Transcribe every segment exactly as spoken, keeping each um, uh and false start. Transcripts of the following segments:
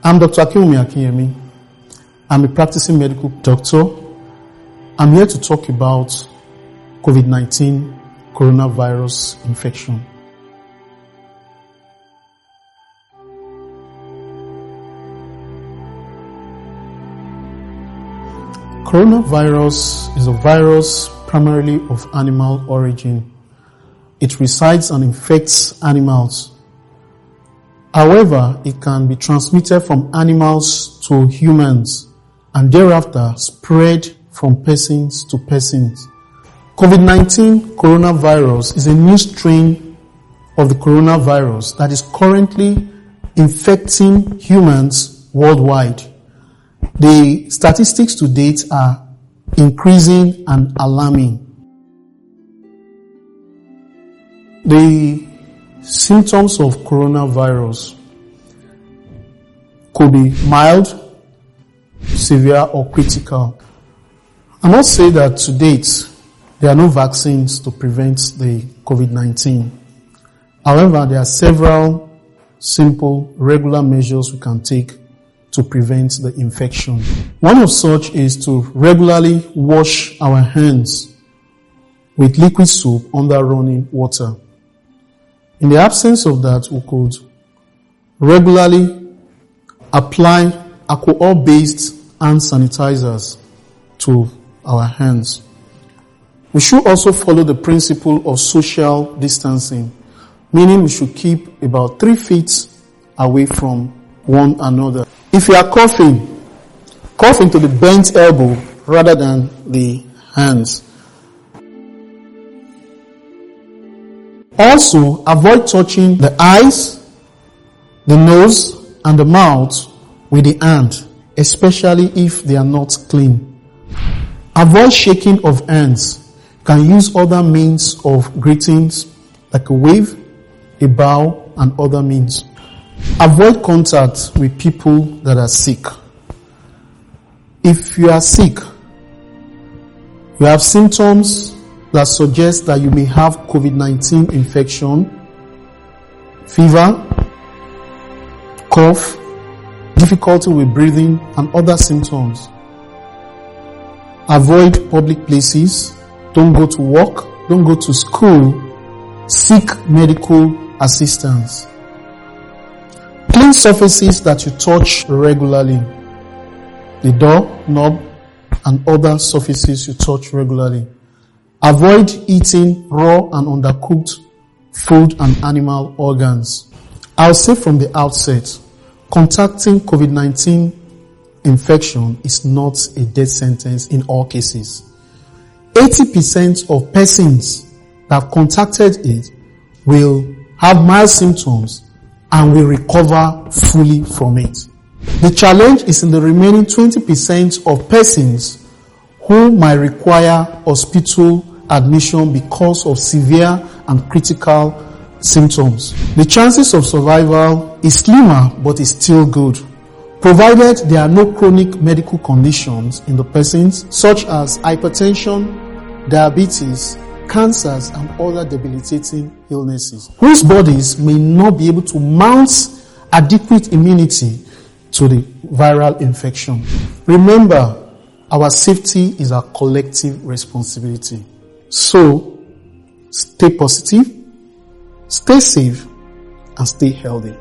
I'm Doctor Akinwumi Akinyemi. I'm a practicing medical doctor. I'm here to talk about COVID nineteen coronavirus infection. Coronavirus is a virus primarily of animal origin. It resides and infects animals. However, it can be transmitted from animals to humans and thereafter spread from persons to persons. COVID nineteen coronavirus is a new strain of the coronavirus that is currently infecting humans worldwide. The statistics to date are increasing and alarming. The symptoms of coronavirus could be mild, severe, or critical. I must say that to date, there are no vaccines to prevent the COVID nineteen. However, there are several simple, regular measures we can take to prevent the infection. One of such is to regularly wash our hands with liquid soap under running water. In the absence of that, we could regularly apply alcohol-based hand sanitizers to our hands. We should also follow the principle of social distancing, meaning we should keep about three feet away from one another. If you are coughing, cough into the bent elbow rather than the hands. Also, avoid touching the eyes, the nose, and the mouth with the hand, especially if they are not clean. Avoid shaking of hands. You can use other means of greetings like a wave, a bow, and other means. Avoid contact with people that are sick. If you are sick, you have symptoms that suggest that you may have COVID nineteen infection, fever, cough, difficulty with breathing, and other symptoms. Avoid public places. Don't go to work. Don't go to school. Seek medical assistance. Clean surfaces that you touch regularly. The door, knob, and other surfaces you touch regularly. Avoid eating raw and undercooked food and animal organs. I'll say from the outset, contacting COVID nineteen infection is not a death sentence in all cases. eighty percent of persons that contacted it will have mild symptoms and will recover fully from it. The challenge is in the remaining twenty percent of persons who might require hospital admission because of severe and critical symptoms. The chances of survival is slimmer but is still good, provided there are no chronic medical conditions in the persons such as hypertension, diabetes, cancers, and other debilitating illnesses, whose bodies may not be able to mount adequate immunity to the viral infection. Remember, our safety is our collective responsibility. So, stay positive, stay safe, and stay healthy.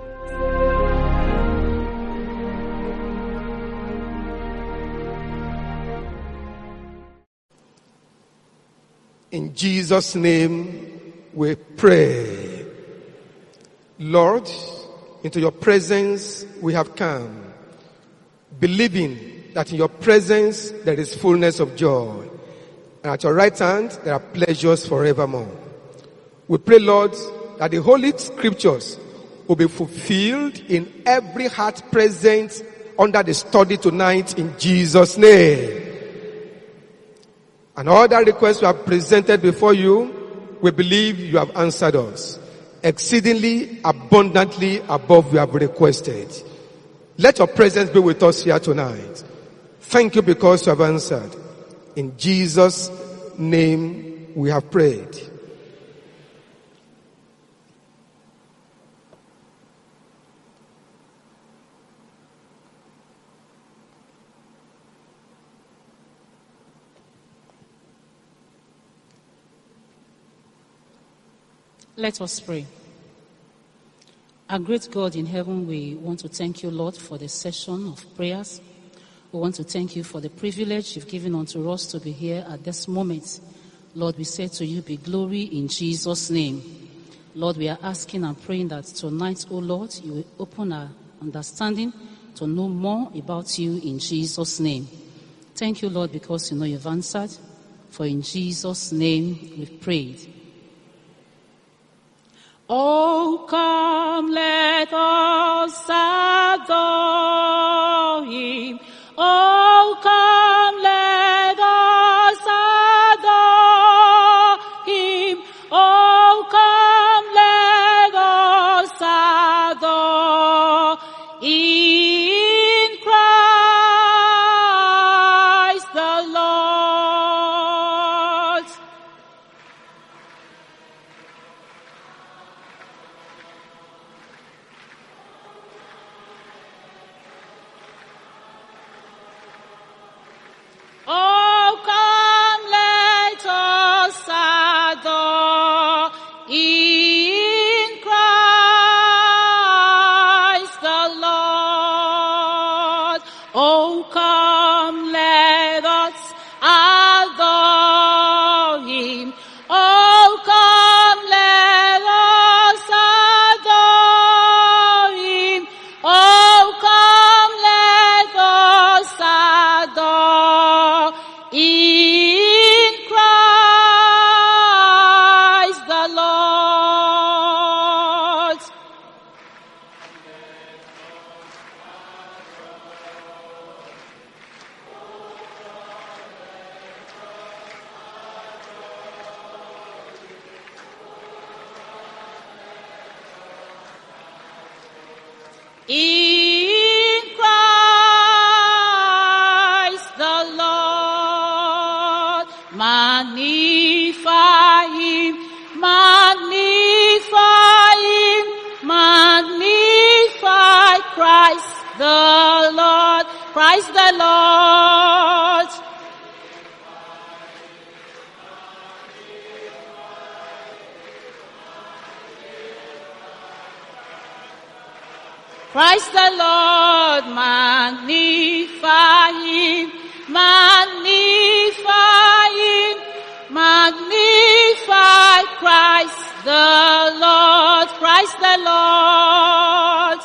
In Jesus' name we pray. Lord, into your presence we have come, believing that in your presence there is fullness of joy, and at your right hand there are pleasures forevermore. We pray, Lord, that the Holy Scriptures will be fulfilled in every heart present under the study tonight in Jesus' name. And all that requests we have presented before you, we believe you have answered us exceedingly abundantly above we have requested. Let your presence be with us here tonight. Thank you because you have answered. In Jesus' name we have prayed. Let us pray. Our great God in heaven, we want to thank you, Lord, for the session of prayers. We want to thank you for the privilege you've given unto us to be here at this moment. Lord, we say to you, be glory in Jesus' name. Lord, we are asking and praying that tonight, O Lord, you will open our understanding to know more about you in Jesus' name. Thank you, Lord, because you know you've answered. For in Jesus' name we've prayed. Oh, come, let us adore him. Oh, come, let us adore him. Oh, come, let us adore in Christ the Lord. Oh, come, let us adore in Christ the Lord. Oh, come, let us adore him. Oh, come, let us adore him. Oh, come, let us adore in Christ the Lord. In Christ the Lord, magnify him, magnify him, magnify Christ the Lord, Christ the Lord. Christ the Lord, magnify him, magnify him, magnify Christ the Lord, Christ the Lord.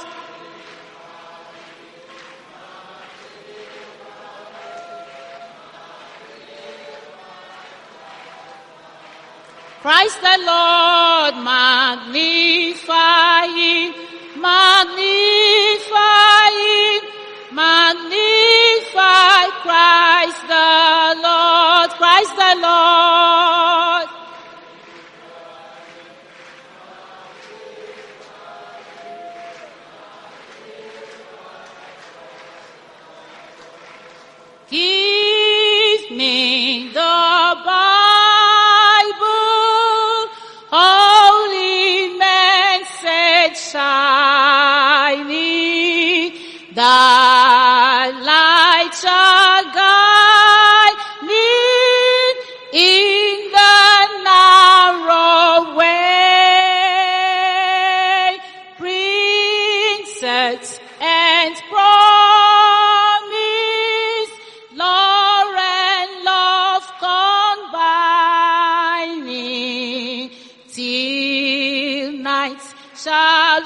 Christ the Lord, magnify him, magnify him, magnify Christ the Lord, Christ the Lord. Give me the Bible, holy message shining, thy light shall guide me in the narrow way. Princess and promise, lore and love combining, till night shall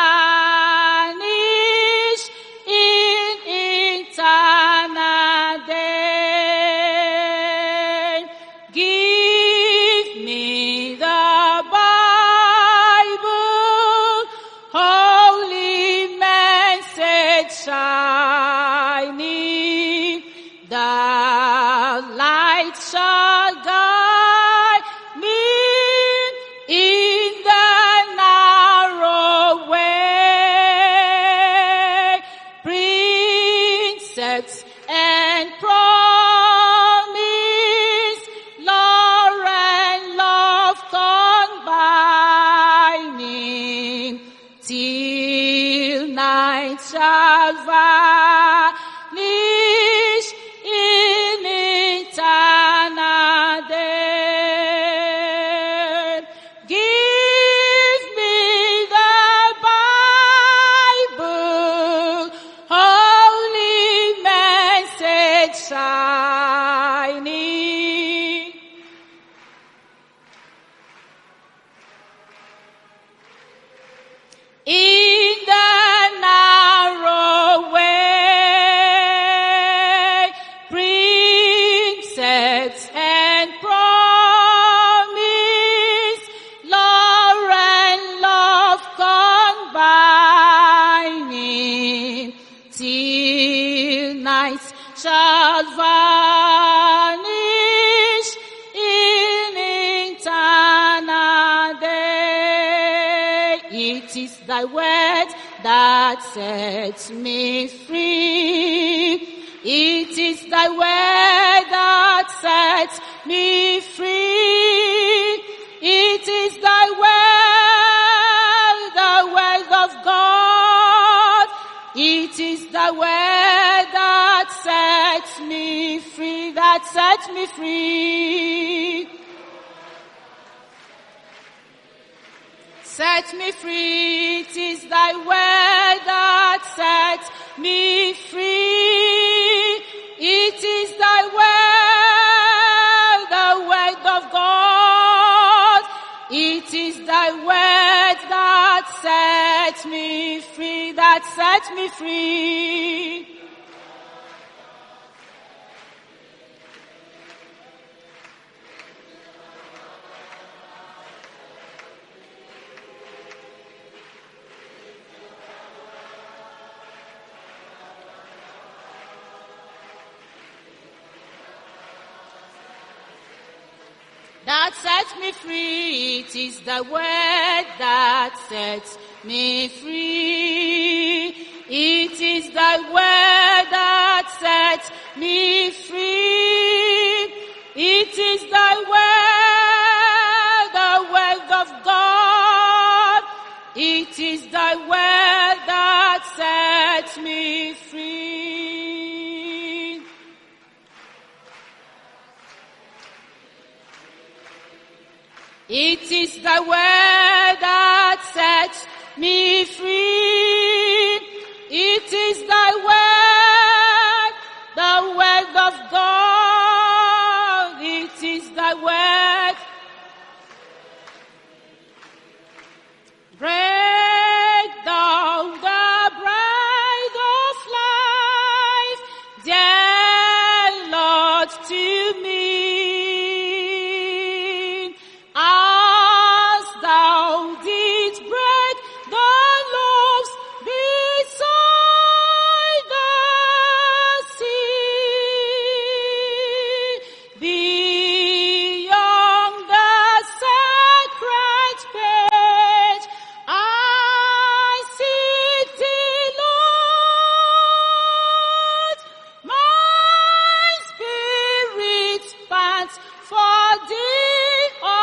vanish in eternal day. Give me the Bible, holy message shining, the light shall guide me in the narrow way. Princess and promise, lore and love combining, till night shall vanish in eternal shining. In the narrow way, precepts and promise, law and love combining, till night shall vanish in eternal day. It is thy word that sets me free. It is thy word that sets me free. It is thy word, the word of God. It is thy word that sets me free, that sets me free. Set me free, it is thy word that sets me free. It is thy word, the word of God. It is thy word that sets me free, that sets me free. That sets me free, it is the word that sets me free. It is the word that sets me free. It is thy word, the word of God. It is thy word that sets me free. It is thy word that sets me free. It is thy word, the word of God. It is thy word. Break down the bride of life, dear Lord, to me. As thou didst break the loaves beside the sea, beyond the sacred page, I see thee, Lord. My spirit pants for thee,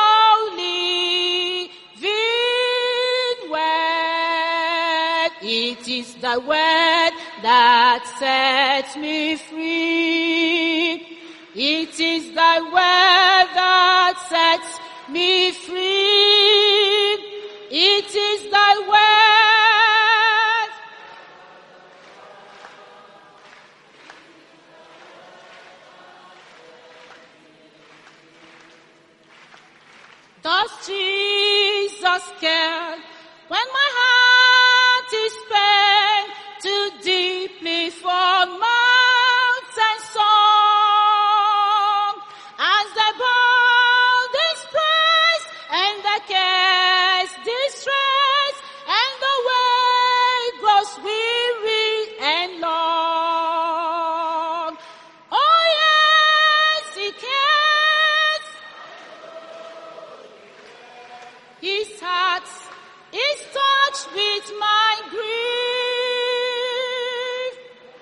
holy living word. It is the word that sets me free. It is the word that sets me free. It is thy word. Does Jesus care when my heart is pained too deeply for mouth and song? As the burdens press and the cares distress and the way grows weary and long. Oh yes, he cares. His heart is touched with my grief.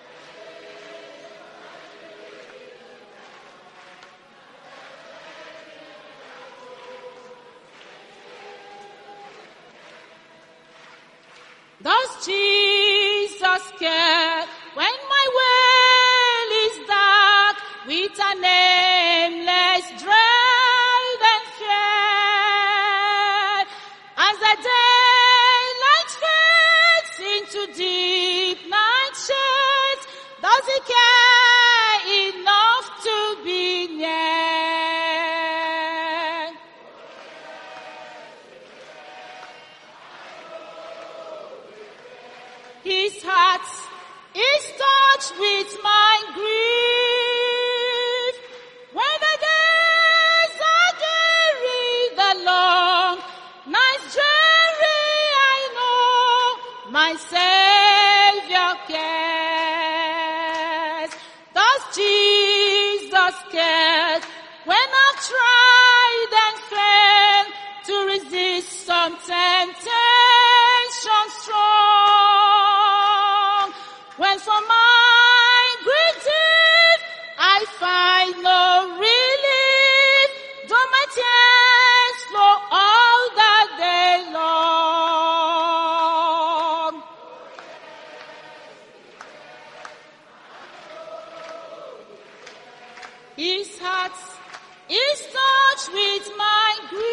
Does Jesus care when my well is dark with a nameless dread and fear? As the daylight fades into deep night shades, does he care enough I know relief, though my tears flow all the day long. His heart is touched with my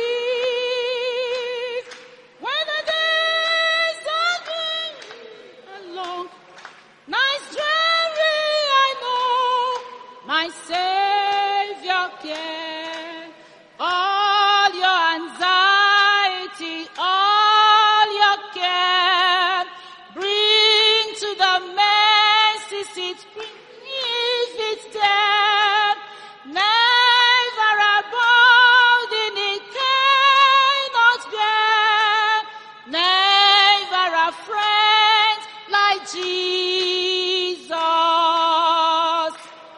grief. When the days are going along, nice dreary I know, my Savior can. All your anxiety, all your care, bring to the mercy seat, if it's there. Never abode in it cannot bear. Never a friend like Jesus.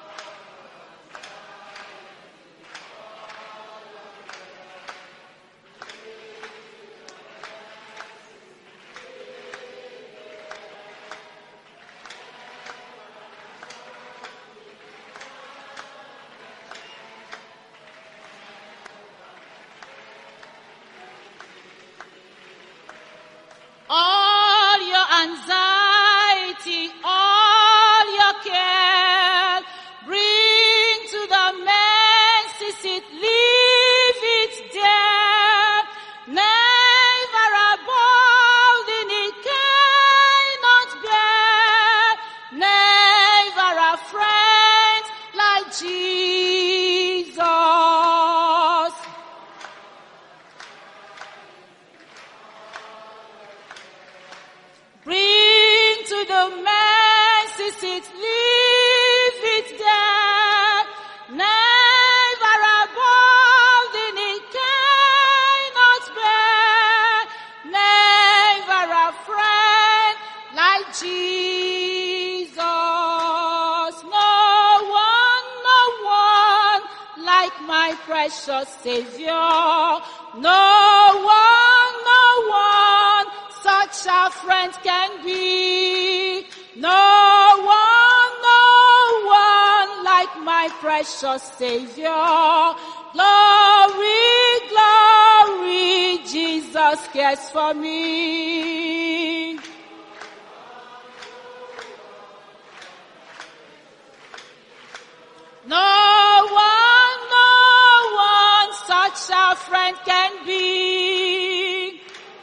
All your anxiety, all your care, bring to the mercy seat, leave it there. Never abode in it cannot bear. Never a friend like Jesus. Bring to the mercy seat, leave it there. Never abode in it cannot bear. Never a friend like Jesus. No one, no one like my precious Savior. No one, no one such a friend can be. No one, no one like my precious Savior. Glory, glory, Jesus cares for me. No one, no one such a friend can be.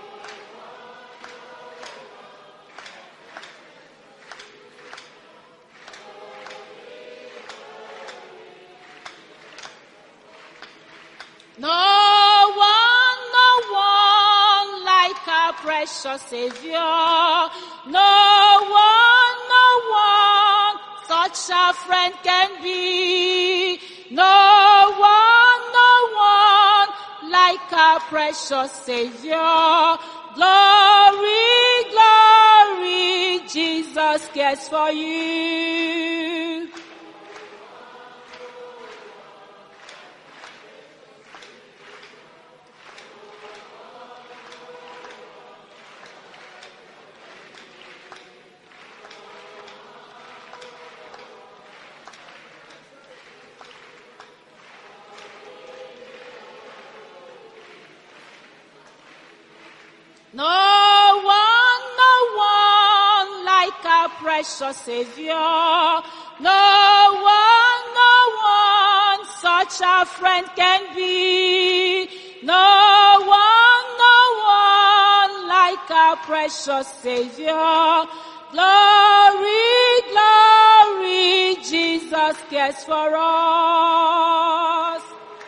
No one, no one like our precious Savior. No one, no one such a friend can be. No one, no one like our precious Savior. Glory, glory, Jesus cares for you. No one, no one like our precious Savior. No one, no one such a friend can be. No one, no one like our precious Savior. Glory, glory, Jesus cares for us.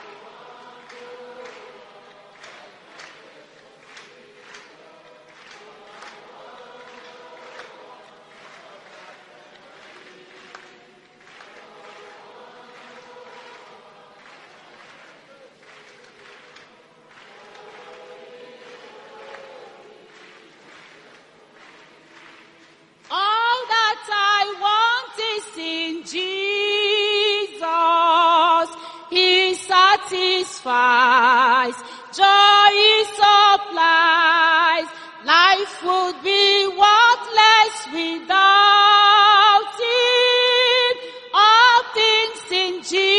All that I want is in Jesus. He satisfies, joy He supplies. Life would be worthless without Him. All things in Jesus.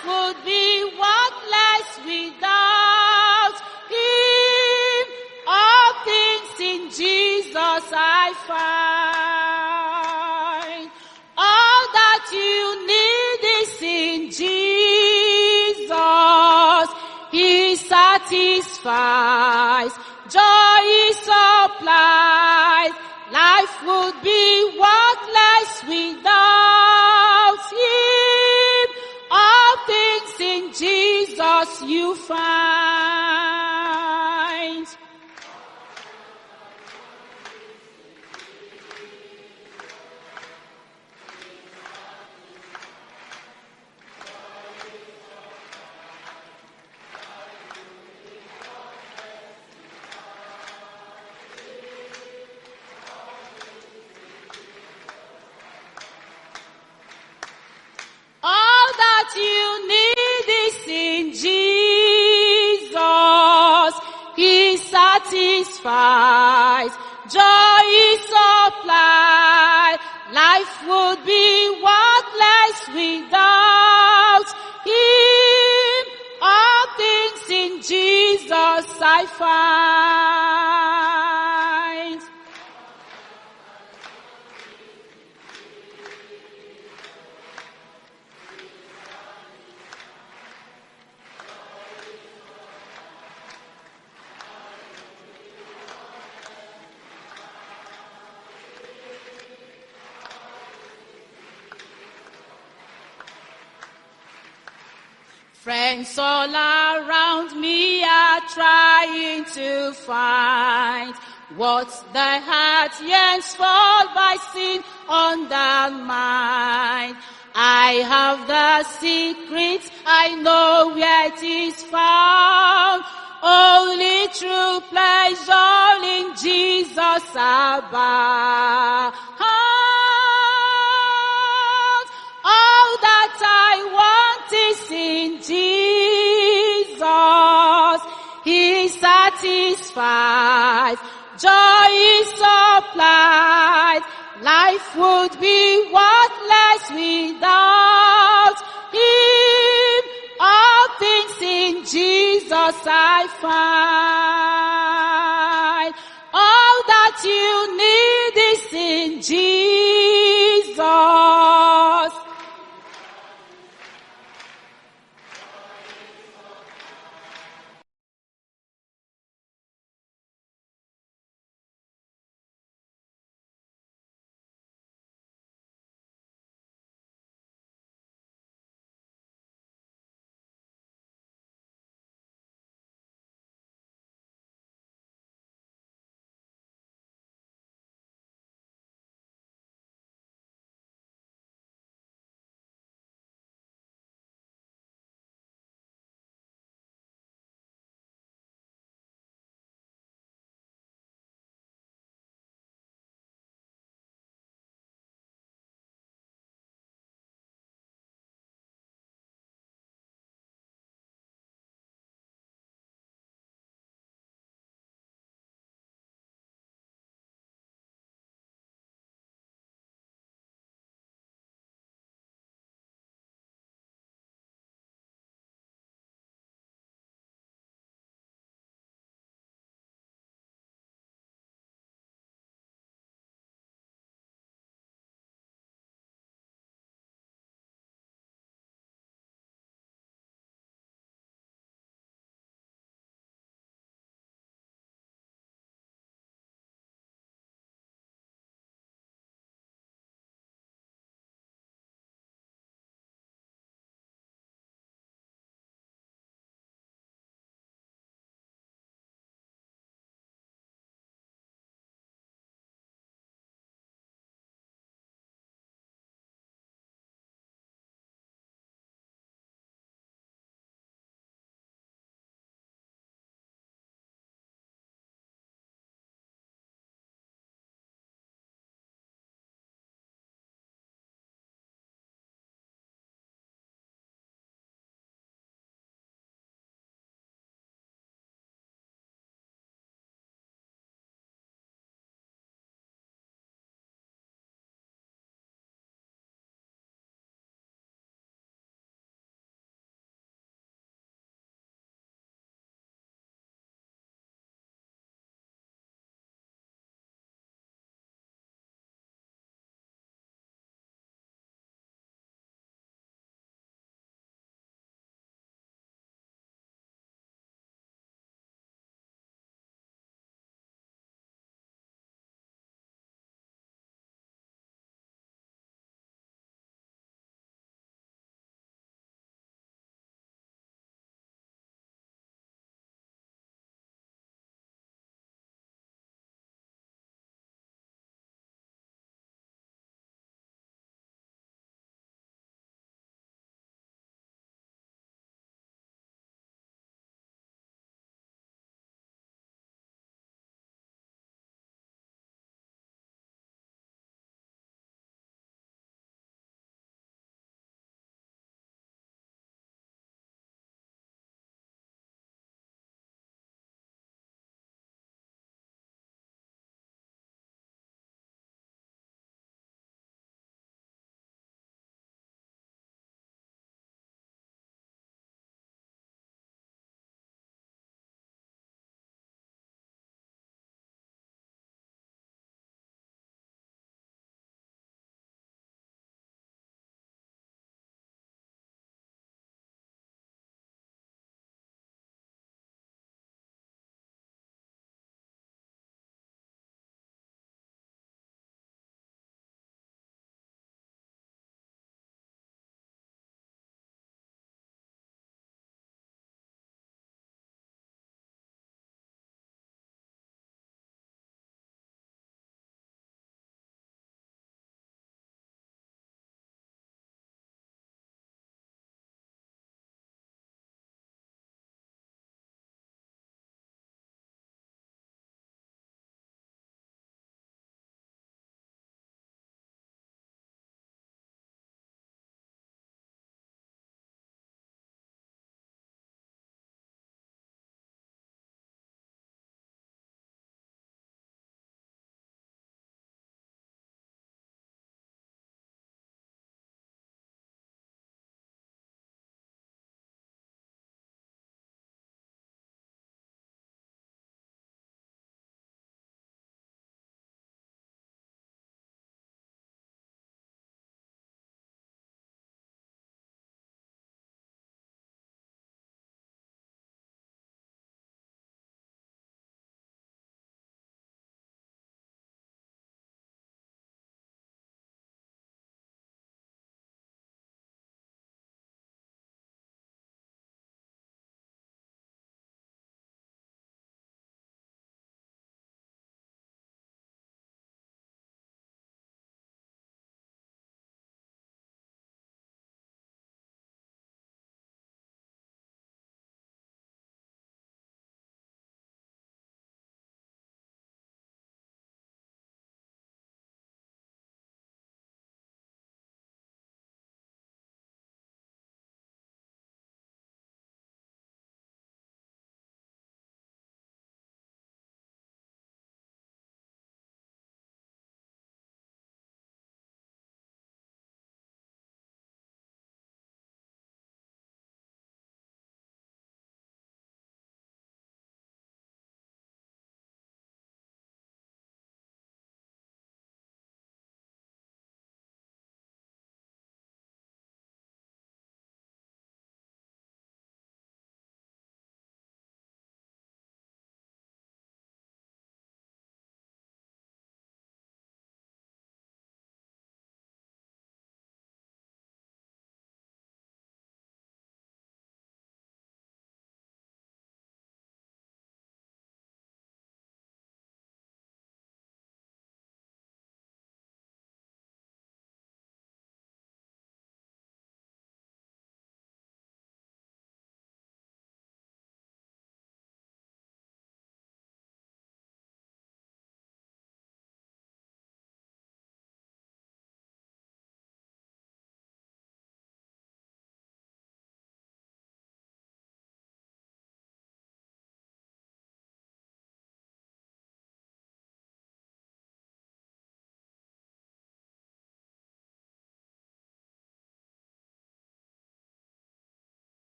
life would be worthless without him. All things in Jesus I find. All that you need is in Jesus. He satisfies. Joy is supplied. Life would be worthless without him. All things in Jesus you find. All that you need is in Jesus. He satisfies. Joy is supplied. Life would be worthless without him. All things in Jesus I find. Friends all around me are trying to find what the heart yearns for by sin undermined. I have the secret, I know where it is found. Only true pleasure in Jesus above. All that I want is in Jesus. He satisfies. Joy is supplied. Life would be worthless without him. All things in Jesus I find. All that you need is in Jesus.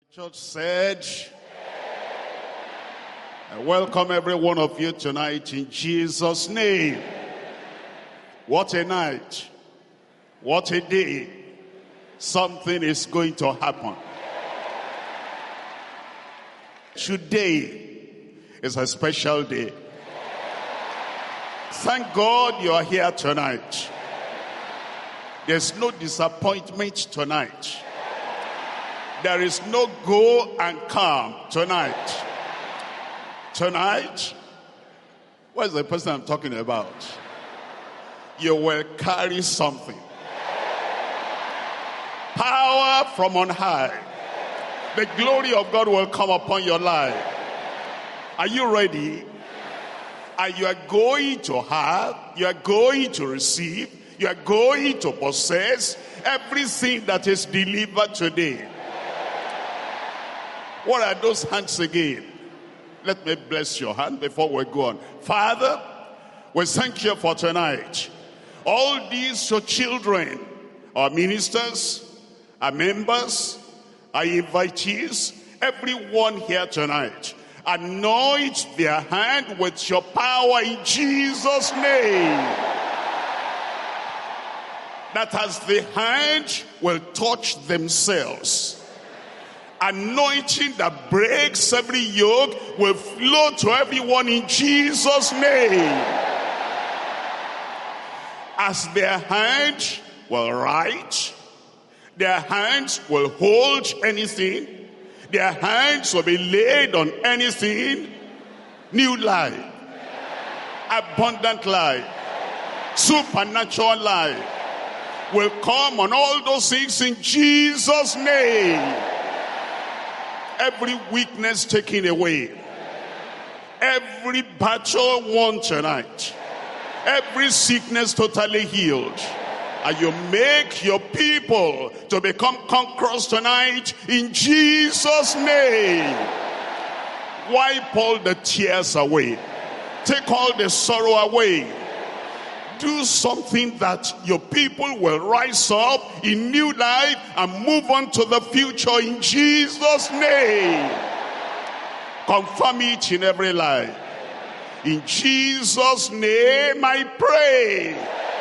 Church said, I welcome every one of you tonight in Jesus' name. What a night. What a day. Something is going to happen. Today is a special day. Thank God you are here tonight. There's no disappointment tonight. There is no go and come tonight. Tonight, what's the person I'm talking about? You will carry something. Power from on high. The glory of God will come upon your life. Are you ready? And you are going to have, you are going to receive, you are going to possess everything that is delivered today. What are those hands again? Let me bless your hand before we go on. Father, we thank you for tonight. All these your children, our ministers, our members, our invitees, everyone here tonight, anoint their hand with your power in Jesus' name. That as the hand will touch themselves, anointing that breaks every yoke will flow to everyone in Jesus' name. As their hand will write, their hands will hold anything, their hands will be laid on anything, new life, abundant life, supernatural life will come on all those things in Jesus' name. Every weakness taken away. Every battle won tonight. Every sickness totally healed. And you make your people to become conquerors tonight in Jesus' name. Wipe all the tears away. Take all the sorrow away. Do something that your people will rise up in new life and move on to the future in Jesus' name. Confirm it in every life. In Jesus' name I pray.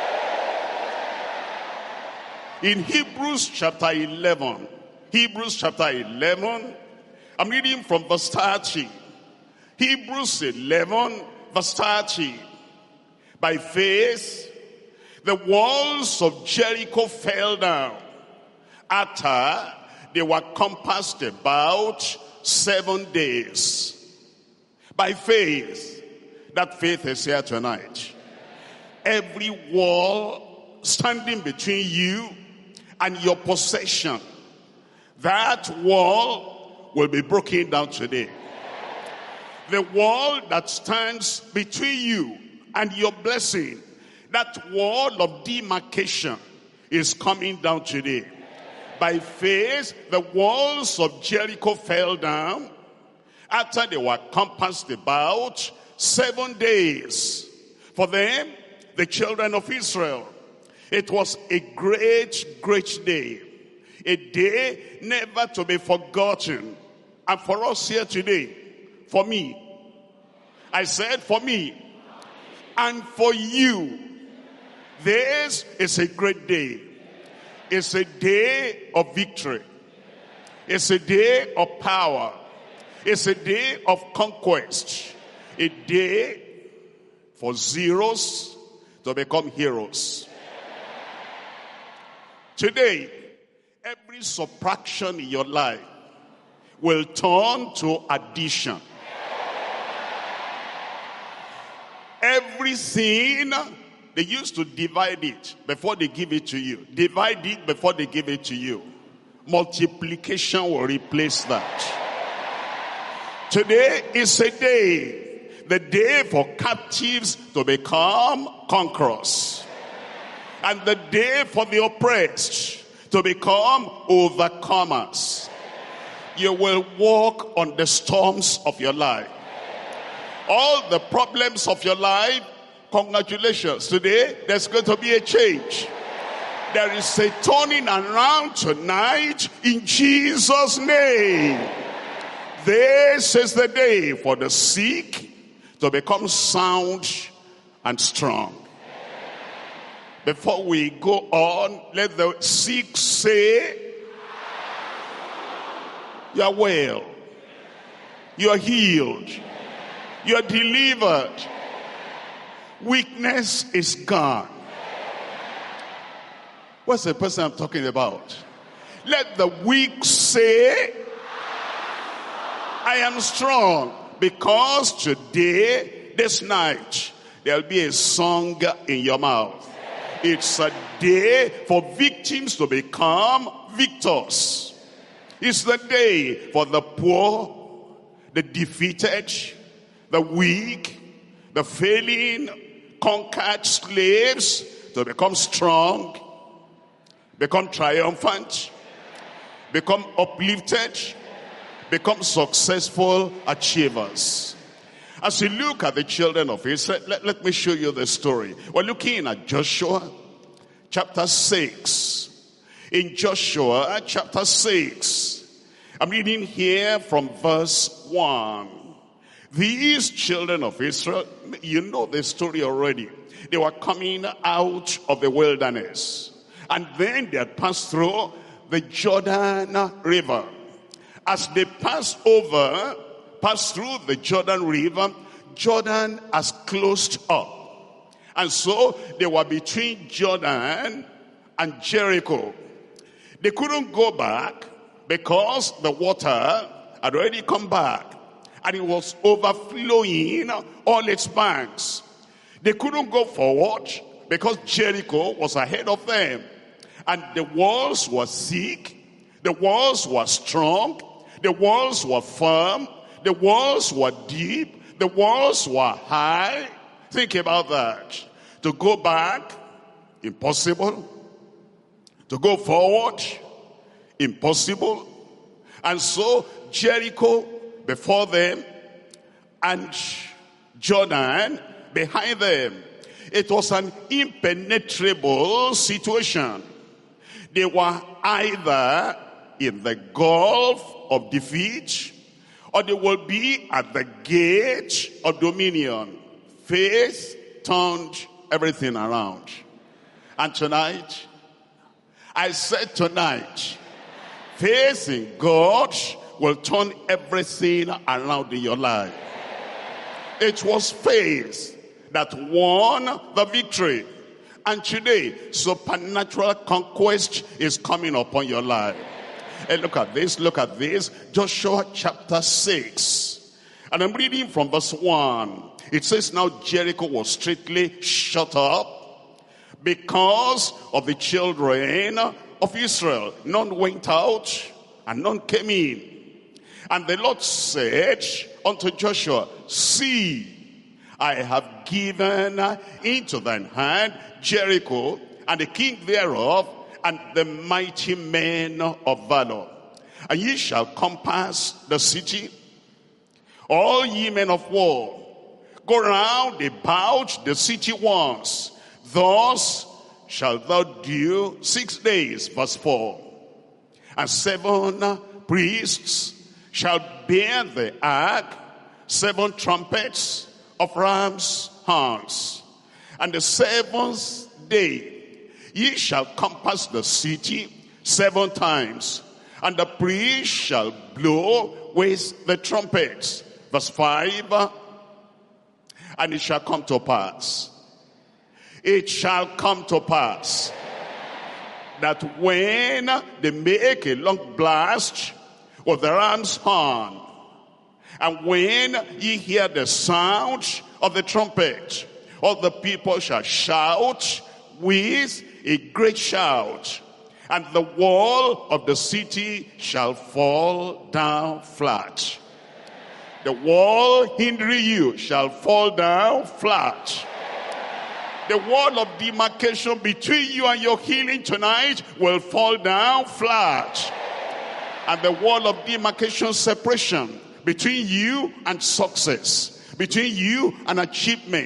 In Hebrews chapter eleven, Hebrews chapter eleven, I'm reading from verse thirty. Hebrews eleven, verse thirty. By faith, the walls of Jericho fell down after they were compassed about seven days. By faith, that faith is here tonight. Every wall standing between you and your possession, that wall will be broken down today. The wall that stands between you and your blessing, that wall of demarcation is coming down today. By faith, the walls of Jericho fell down after they were compassed about seven days. For them, the children of Israel, it was a great, great day. A day never to be forgotten. And for us here today, for me, I said for me, and for you, this is a great day. It's a day of victory. It's a day of power. It's a day of conquest. A day for zeros to become heroes. Today, every subtraction in your life will turn to addition. Everything, they used to divide it before they give it to you. Divide it before they give it to you. Multiplication will replace that. Today is a day, the day for captives to become conquerors. And the day for the oppressed to become overcomers. You will walk on the storms of your life. All the problems of your life, congratulations. Today, there's going to be a change. There is a turning around tonight in Jesus' name. This is the day for the sick to become sound and strong. Before we go on, let the sick say, you are well, you are healed, you are delivered, weakness is gone. What's the person I'm talking about? Let the weak say, I am strong, because today, this night, there'll be a song in your mouth. It's a day for victims to become victors. It's the day for the poor, the defeated, the weak, the failing, conquered slaves to become strong, become triumphant, become uplifted, become successful achievers. As you look at the children of Israel, let, let me show you the story. We're looking at Joshua chapter six. In Joshua chapter six, I'm reading here from verse one. These children of Israel, you know the story already. They were coming out of the wilderness. And then they had passed through the Jordan River. As they passed over, passed through the Jordan River, Jordan has closed up. And so they were between Jordan and Jericho. They couldn't go back because the water had already come back and it was overflowing all its banks. They couldn't go forward because Jericho was ahead of them. And the walls were thick, the walls were strong, the walls were firm, the walls were deep, the walls were high. Think about that. To go back, impossible. To go forward, impossible. And so Jericho before them and Jordan behind them. It was an impenetrable situation. They were either in the gulf of defeat, or they will be at the gate of dominion. Faith turned everything around. And tonight, I said tonight, faith in God will turn everything around in your life. It was faith that won the victory. And today, supernatural conquest is coming upon your life. And look at this, look at this. Joshua chapter six. And I'm reading from verse one. It says, now Jericho was strictly shut up because of the children of Israel. None went out and none came in. And the Lord said unto Joshua, see, I have given into thine hand Jericho, and the king thereof, and the mighty men of valor. And ye shall compass the city, all ye men of war. Go round about the city once. Thus shalt thou do six days. Verse four. And seven priests shall bear the ark, seven trumpets of ram's horns. And the seventh day ye shall compass the city seven times, and the priest shall blow with the trumpets. Verse five. And it shall come to pass, it shall come to pass, that when they make a long blast with the ram's horn, and when ye hear the sound of the trumpet, all the people shall shout with a great shout, and the wall of the city shall fall down flat. The wall hindering you shall fall down flat. The wall of demarcation between you and your healing tonight will fall down flat. And the wall of demarcation separation between you and success, between you and achievement,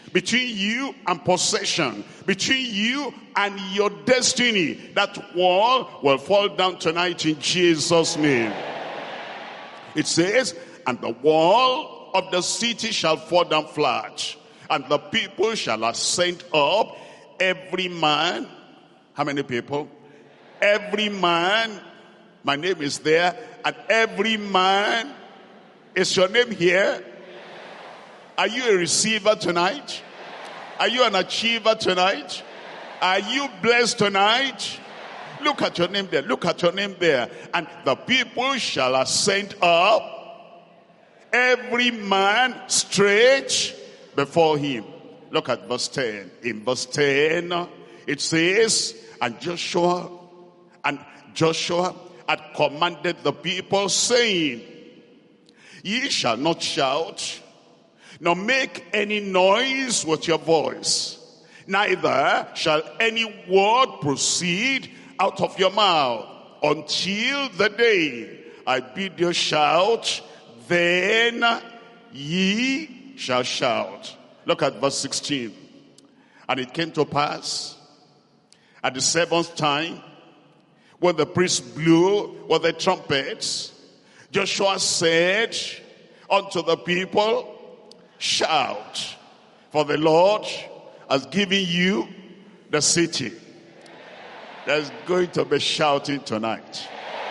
between you and possession, between you and your destiny. That wall will fall down tonight in Jesus' name. It says, and the wall of the city shall fall down flat, and the people shall ascend up, every man. How many people? Every man. My name is there, and every man. Is your name here? Are you a receiver tonight? Are you an achiever tonight? Are you blessed tonight? Look at your name there. Look at your name there. And the people shall ascend up, every man straight before him. Look at verse ten. In verse ten, it says, and Joshua, and Joshua had commanded the people, saying, ye shall not shout, nor make any noise with your voice, neither shall any word proceed out of your mouth until the day I bid you shout, then ye shall shout. Look at verse sixteen. And it came to pass at the seventh time, when the priest blew with the trumpets, Joshua said unto the people, shout, for the Lord has given you the city. There's going to be shouting tonight.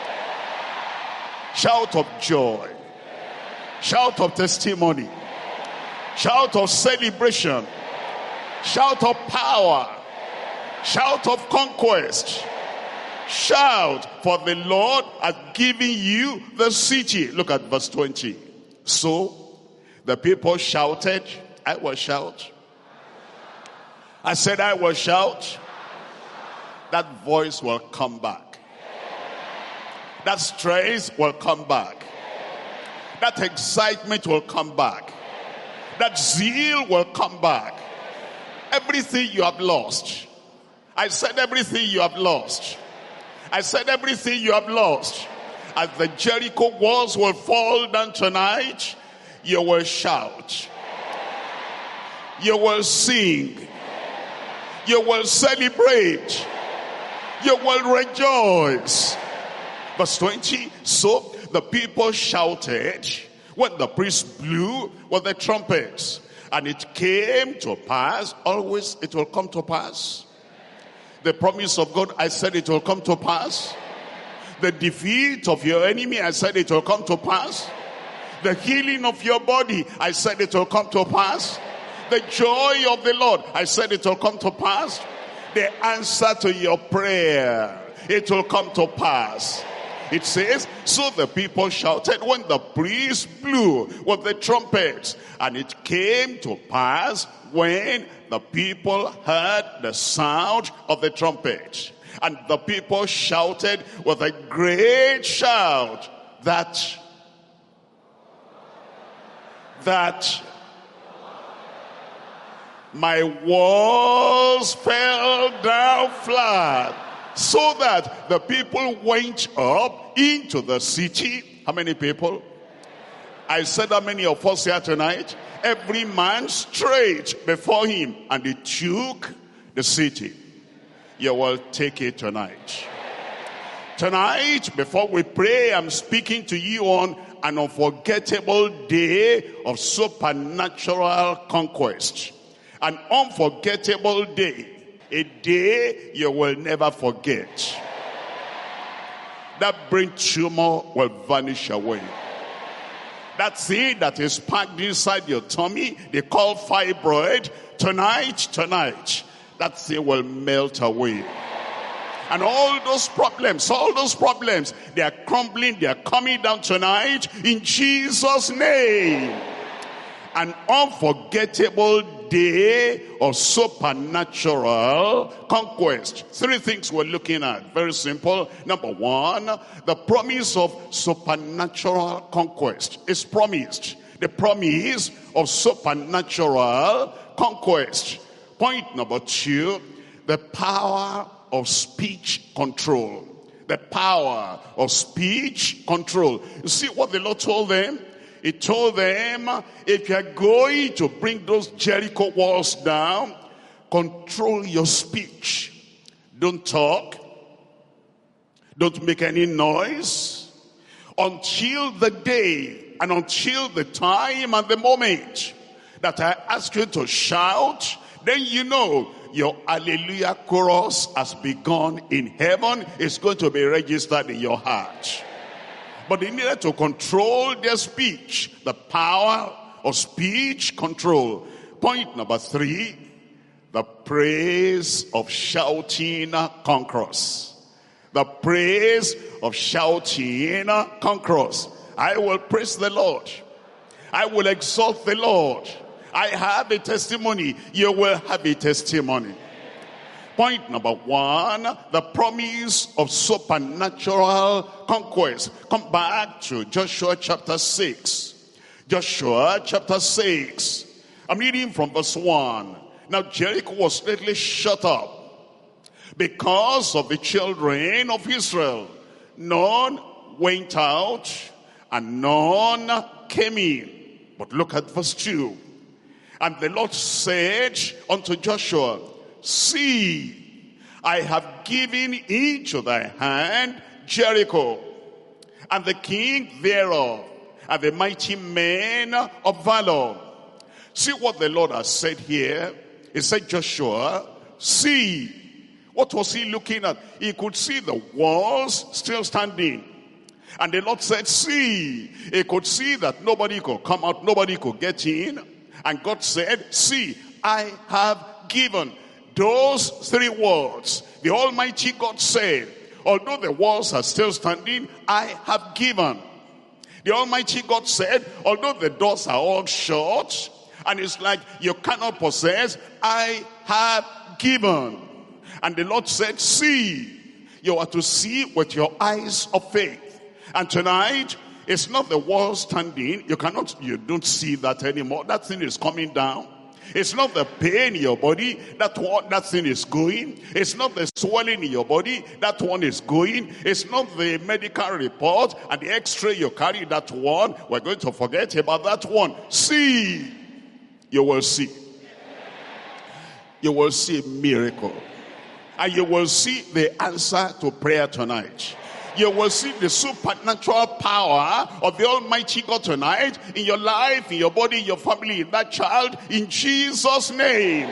Shout of joy. Shout of testimony. Shout of celebration. Shout of power. Shout of conquest. Shout, for the Lord has given you the city. Look at verse twenty. So the people shouted. I will shout. I said I will shout. That voice will come back. That stress will come back. That excitement will come back. That zeal will come back. Everything you have lost. I said everything you have lost. I said everything you have lost. As the Jericho walls will fall down tonight, you will shout. You will sing. You will celebrate. You will rejoice. Verse twenty, so the people shouted when the priest blew with the trumpets. And it came to pass, always it will come to pass. The promise of God, I said it will come to pass. The defeat of your enemy, I said it will come to pass. The healing of your body, I said it will come to pass. The joy of the Lord, I said it will come to pass. The answer to your prayer, it will come to pass. It says, so the people shouted when the priest blew with the trumpets. And it came to pass when the people heard the sound of the trumpet. And the people shouted with a great shout that, that my walls fell down flat, so that the people went up into the city. How many people? I said how many of us here tonight? Every man straight before him, and they took the city. You will take it tonight. Tonight, before we pray, I'm speaking to you on an unforgettable day of supernatural conquest. An unforgettable day. A day you will never forget. That brain tumor will vanish away. That thing that is packed inside your tummy, they call fibroid, tonight, tonight, that thing will melt away. And all those problems, all those problems, they are crumbling, they are coming down tonight in Jesus' name. An unforgettable day of supernatural conquest. Three things we're looking at. Very simple. Number one, the promise of supernatural conquest is promised. The promise of supernatural conquest. Point number two, the power of speech control. The power of speech control. You see what the Lord told them? He told them, if you are going to bring those Jericho walls down, control your speech. Don't talk. Don't make any noise until the day and until the time and the moment that I ask you to shout. Then you know your hallelujah chorus has begun in heaven. It's going to be registered in your heart. But they needed to control their speech. The power of speech control. Point number three, the praise of shouting conquers. The praise of shouting conquers. I will praise the Lord. I will exalt the Lord. I have a testimony. You will have a testimony. Point number one, the promise of supernatural conquest. Come back to Joshua chapter six. Joshua chapter six. I'm reading from verse one. Now Jericho was lately shut up because of the children of Israel. None went out and none came in. But look at verse two. And the Lord said unto Joshua, see, I have given into thy hand Jericho, and the king thereof, and the mighty men of valor. See what the Lord has said here. He said, Joshua, see. What was he looking at? He could see the walls still standing. And the Lord said, see. He could see that nobody could come out, nobody could get in. And God said, see, I have given. Those three words, the Almighty God said, although the walls are still standing, I have given. The Almighty God said, although the doors are all shut, and it's like you cannot possess, I have given. And the Lord said, see. You are to see with your eyes of faith. And tonight, it's not the wall standing. You cannot, you don't see that anymore. That thing is coming down. It's not the pain in your body. That one, that thing is going. It's not the swelling in your body. That one is going. It's not the medical report and the x-ray you carry. That one, we're going to forget about that one. See. You will see. You will see a miracle. And you will see the answer to prayer tonight. You will see the supernatural power of the Almighty God tonight in your life, in your body, in your family, in that child, in Jesus' name.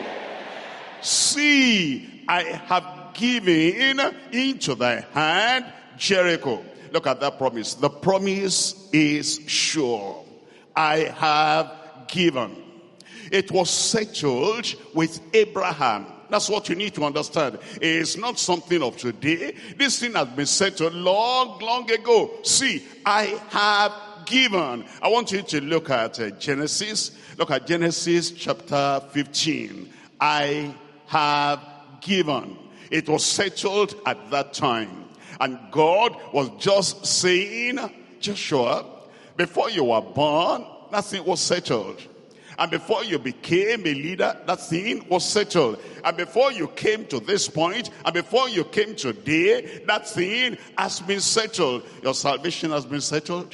See, I have given into thy hand Jericho. Look at that promise. The promise is sure. I have given. It was settled with Abraham. That's what you need to understand. It's not something of today. This thing has been settled long, long ago. See, I have given. I want you to look at uh, Genesis. Look at Genesis chapter fifteen. I have given. It was settled at that time. And God was just saying, Joshua, before you were born, nothing was settled. And before you became a leader, that thing was settled. And before you came to this point, and before you came today, that thing has been settled. Your salvation has been settled.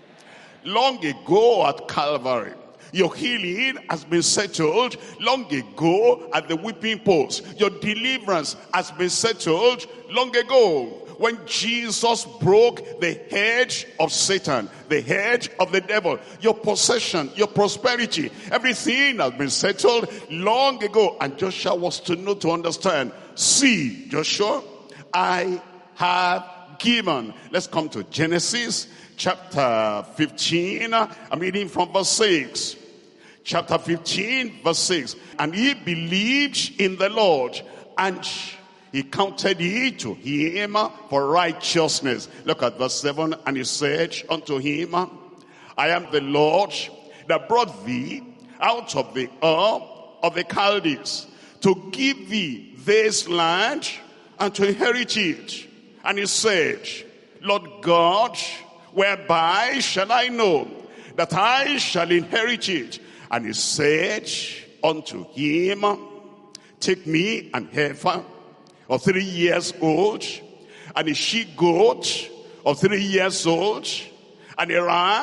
Long ago at Calvary, your healing has been settled long ago at the whipping post. Your deliverance has been settled long ago. When Jesus broke the hedge of Satan, the hedge of the devil, your possession, your prosperity, everything has been settled long ago. And Joshua was to know, to understand. See, Joshua, I have given. Let's come to Genesis chapter fifteen. I'm reading from verse six. Chapter fifteen, verse six. And he believed in the Lord, and he counted it to him for righteousness. Look at verse seven. And he said unto him, I am the Lord that brought thee out of the Ur of the Chaldees, to give thee this land and to inherit it. And he said, Lord God, whereby shall I know that I shall inherit it? And he said unto him, take me an heifer of three years old, and a she goat of three years old, and a ram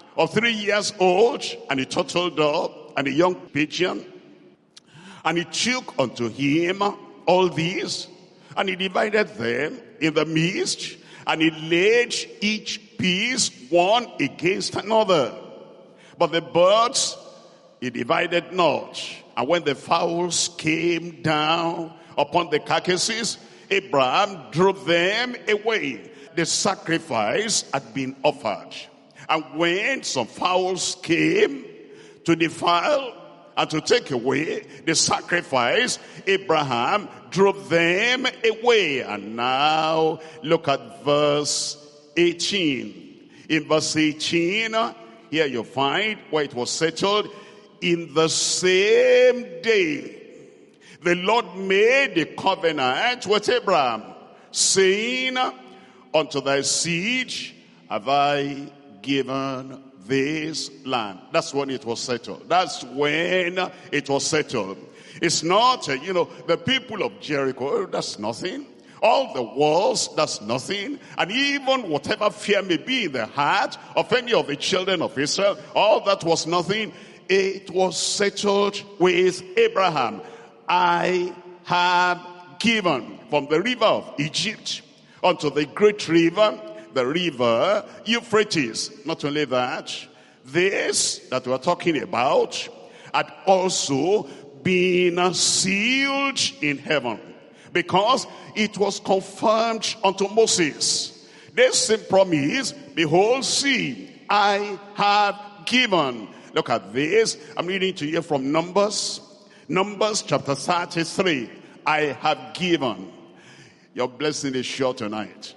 of three years old, and a turtle dove, and a young pigeon. And he took unto him all these, and he divided them in the midst, and he laid each piece one against another. But the birds he divided not. And when the fowls came down upon the carcasses, Abraham drove them away. The sacrifice had been offered. And when some fowls came to defile and to take away the sacrifice, Abraham drove them away. And now look at verse eighteen. In verse eighteen, here you find where it was settled. In the same day, the Lord made a covenant with Abraham, saying, unto thy seed have I given this land. That's when it was settled. That's when it was settled. It's not, uh, you know, the people of Jericho, that's nothing. All the walls, that's nothing. And even whatever fear may be in the heart of any of the children of Israel, all that was nothing. It was settled with Abraham. I have given from the river of Egypt unto the great river, the river Euphrates. Not only that, this that we're talking about had also been sealed in heaven, because it was confirmed unto Moses. This same promise, behold, see, I have given. Look at this. I'm reading to you from Numbers. Numbers chapter thirty-three. I have given. Your blessing is sure tonight.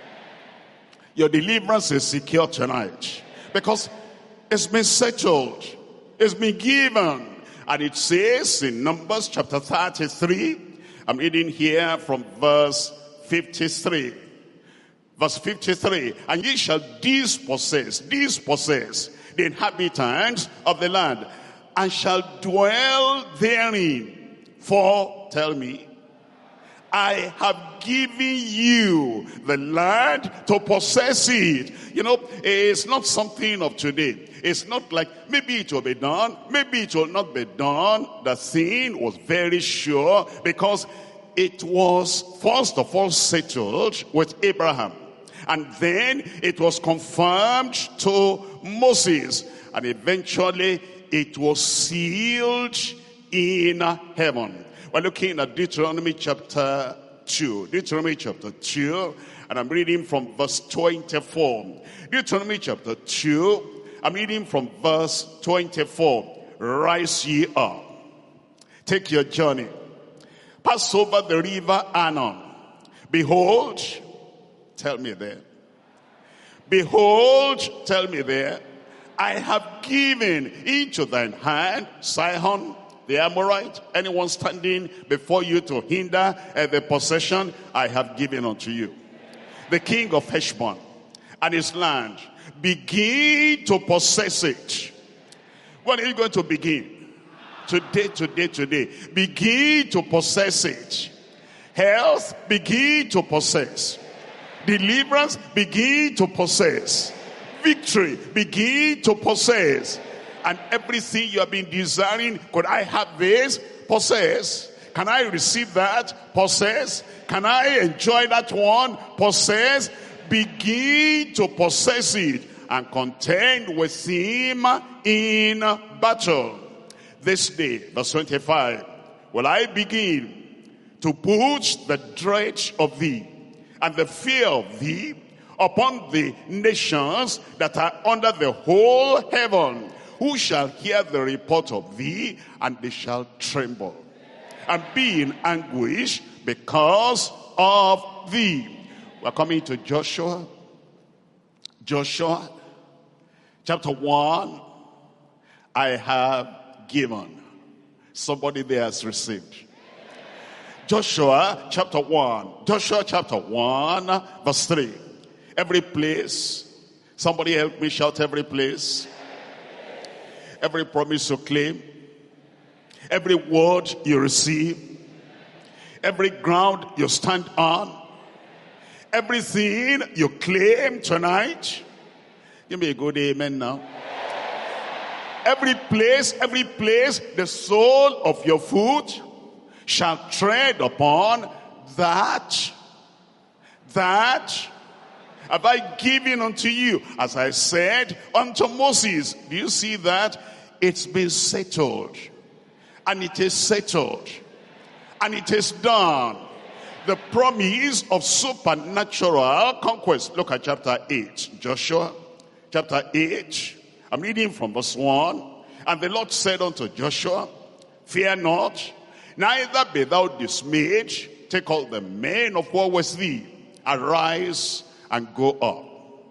Your deliverance is secure tonight. Because it's been settled. It's been given. And it says in Numbers chapter thirty-three. I'm reading here from verse fifty-three. Verse fifty-three. And ye shall dispossess, dispossess the inhabitants of the land, and shall dwell therein. For, tell me, I have given you the land to possess it. You know, it's not something of today. It's not like, maybe it will be done, maybe it will not be done. The thing was very sure, because it was first of all settled with Abraham. And then it was confirmed to Moses. And eventually it was sealed in heaven. We're looking at Deuteronomy chapter two. Deuteronomy chapter two. And I'm reading from verse twenty-four. Deuteronomy chapter two. I'm reading from verse twenty-four. Rise ye up. Take your journey. Pass over the river Arnon. Behold, tell me there. Behold, tell me there. I have given into thine hand Sihon, the Amorite, anyone standing before you to hinder uh, the possession, I have given unto you. The king of Heshbon and his land, begin to possess it. When are you going to begin? Today, today, today. Begin to possess it. Health, begin to possess. Deliverance, begin to possess. Victory, begin to possess. And everything you have been desiring, could I have this? Possess. Can I receive that? Possess. Can I enjoy that one? Possess. Begin to possess it and contend with him in battle. This day, verse twenty-five, will I begin to put the dread of thee and the fear of thee upon the nations that are under the whole heaven, who shall hear the report of thee, and they shall tremble and be in anguish because of thee. We're coming to Joshua. Joshua chapter one. I have given. Somebody there has received. Joshua chapter one. Joshua chapter one verse three. Every place. Somebody help me shout every place. Every promise you claim. Every word you receive. Every ground you stand on. Everything you claim tonight. Give me a good amen now. every place, every place the sole of your foot shall tread upon, that, that have I given unto you, as I said unto Moses. Do you see that? It's been settled. And it is settled. And it is done. The promise of supernatural conquest. Look at chapter eight. Joshua, chapter eight. I'm reading from verse one. And the Lord said unto Joshua, fear not, neither be thou dismayed. Take all the men of war with thee. Arise and go up.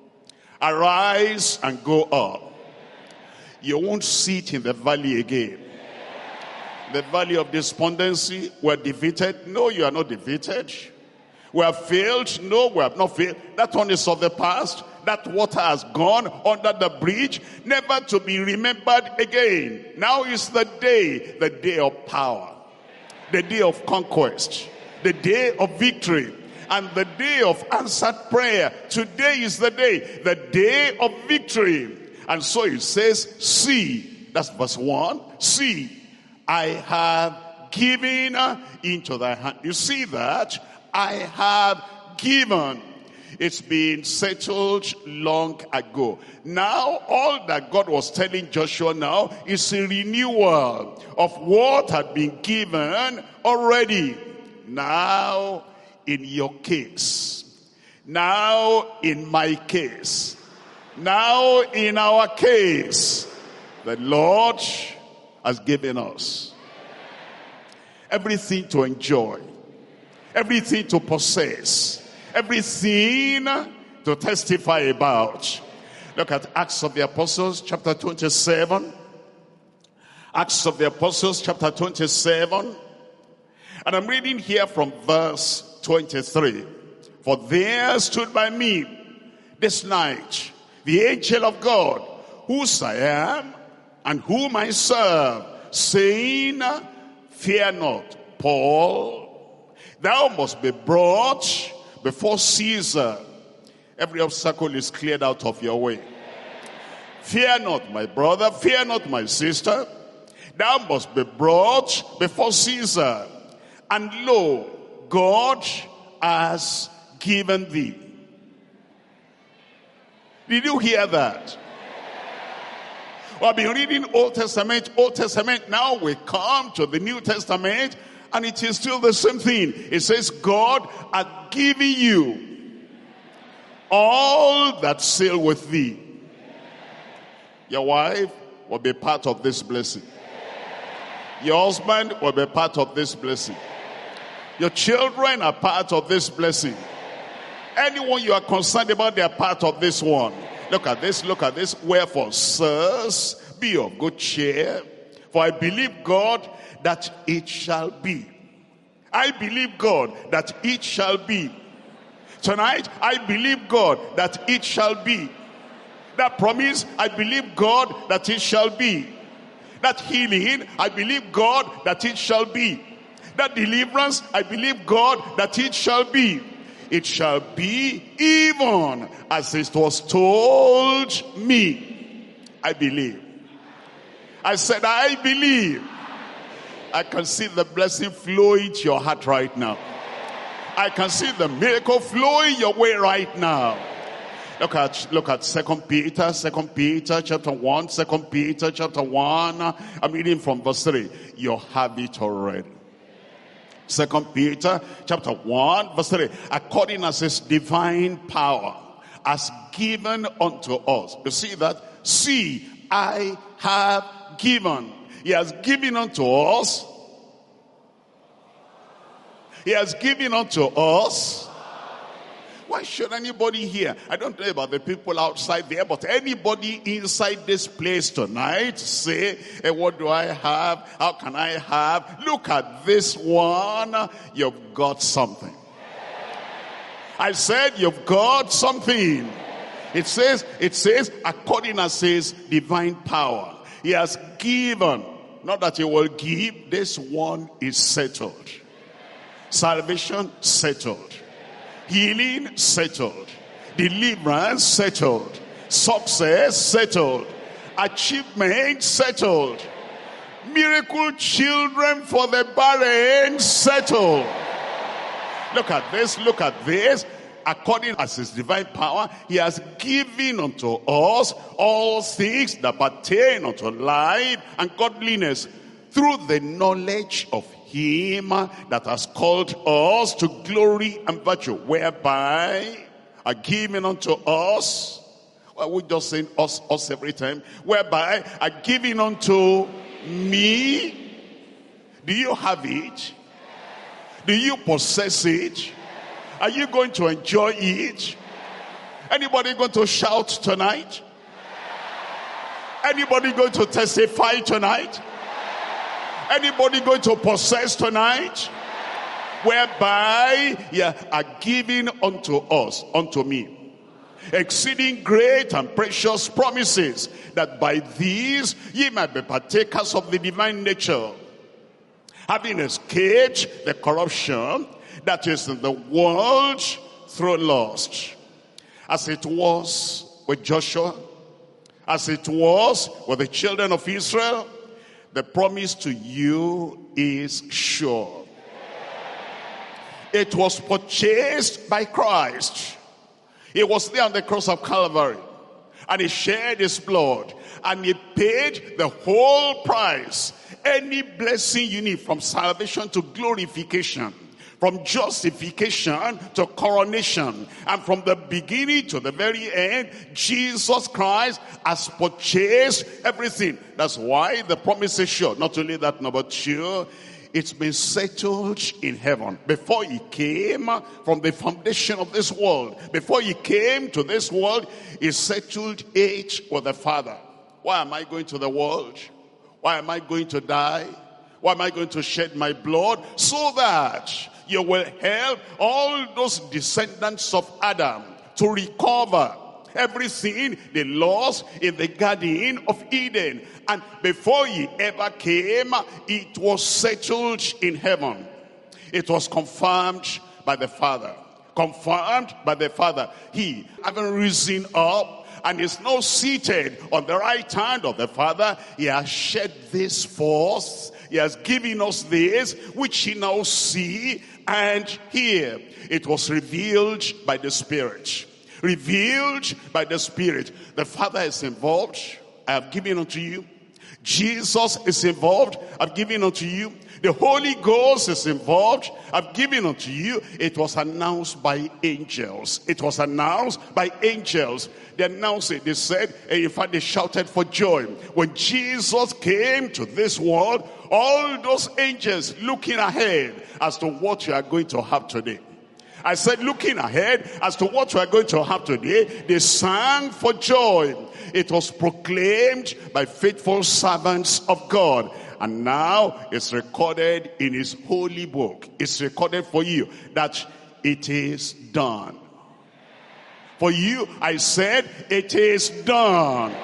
Arise and go up. You won't sit in the valley again. The valley of despondency, we're defeated. No, you are not defeated. We have failed. No, we have not failed. That one is of the past. That water has gone under the bridge, never to be remembered again. Now is the day, the day of power, the day of conquest, the day of victory, and the day of answered prayer. Today is the day, the day of victory. And so it says, see, that's verse one, see, I have given into thy hand. You see that? I have given. It's been settled long ago. Now, all that God was telling Joshua now is a renewal of what had been given already. Now, in your case. Now, in my case. Now, in our case. The Lord has given us everything to enjoy, everything to possess, everything to testify about. Look at Acts of the Apostles chapter twenty-seven. Acts of the Apostles chapter twenty-seven. And I'm reading here from verse twenty-three. For there stood by me this night the angel of God, whose I am and whom I serve, saying, fear not, Paul, thou must be brought before Caesar. Every obstacle is cleared out of your way. Fear not, my brother, fear not, my sister, thou must be brought before Caesar. And lo, God has given thee. Did you hear that? Well, I've been reading Old Testament, Old Testament. Now we come to the New Testament, and it is still the same thing. It says, God hath given you all that sail with thee. Your wife will be part of this blessing. Your husband will be part of this blessing. Your children are part of this blessing. Anyone you are concerned about, they are part of this one. Look at this, look at this. Wherefore, sirs, be of good cheer, for I believe God that it shall be. I believe God that it shall be. Tonight, I believe God that it shall be. That promise, I believe God that it shall be. That healing, I believe God that it shall be. That deliverance, I believe God that it shall be. It shall be even as it was told me. I believe. I said, I believe. I can see the blessing flowing to your heart right now. I can see the miracle flowing your way right now. Look at look at Second Peter, Second Peter chapter one, Second Peter chapter one. I'm reading from verse three. You have it already. Second Peter chapter one, verse three. According as his divine power has given unto us. You see that? See, I have given. He has given unto us. He has given unto us. Why should anybody here? I don't know about the people outside there, but anybody inside this place tonight say, hey, what do I have? How can I have? Look at this one. You've got something. I said you've got something. It says, it says, according as his divine power, he has given. Not that he will give. This one is settled. Salvation settled. Healing settled. Deliverance settled. Success settled. Achievement settled. Miracle children for the barren settled. Look at this, look at this. According as his divine power, he has given unto us all things that pertain unto life and godliness through the knowledge of him that has called us to glory and virtue, whereby are given unto us, well, we just saying us, us every time, whereby are given unto me. Do you have it? Do you possess it? Are you going to enjoy it? Anybody going to shout tonight? Anybody going to testify tonight? Anybody going to possess tonight? Whereby ye are given unto us, unto me, exceeding great and precious promises, that by these ye might be partakers of the divine nature, having escaped the corruption that is in the world through lust. As it was with Joshua, as it was with the children of Israel, the promise to you is sure. It was purchased by Christ. He was there on the cross of Calvary, and he shed his blood, and he paid the whole price. Any blessing you need, from salvation to glorification, from justification to coronation, and from the beginning to the very end, Jesus Christ has purchased everything. That's why the promise is sure. Not only that, number two, it's been settled in heaven. Before he came from the foundation of this world, before he came to this world, he settled it with the Father. Why am I going to the world? Why am I going to die? Why am I going to shed my blood? So that you will help all those descendants of Adam to recover everything they lost in the Garden of Eden. And before he ever came, it was settled in heaven. It was confirmed by the Father. Confirmed by the Father. He, having risen up, and is now seated on the right hand of the Father, he has shed this forth. He has given us this, which you now see and hear. It was revealed by the Spirit. Revealed by the Spirit. The Father is involved. I have given unto you. Jesus is involved. I've given unto you. The Holy Ghost is involved. I've given unto you. It was announced by angels. It was announced by angels. They announced it. They said, in fact, they shouted for joy. When Jesus came to this world, all those angels looking ahead as to what you are going to have today. I said, looking ahead as to what you are going to have today, they sang for joy. It was proclaimed by faithful servants of God. And now it's recorded in his holy book. It's recorded for you that it is done. For you, I said, it is done.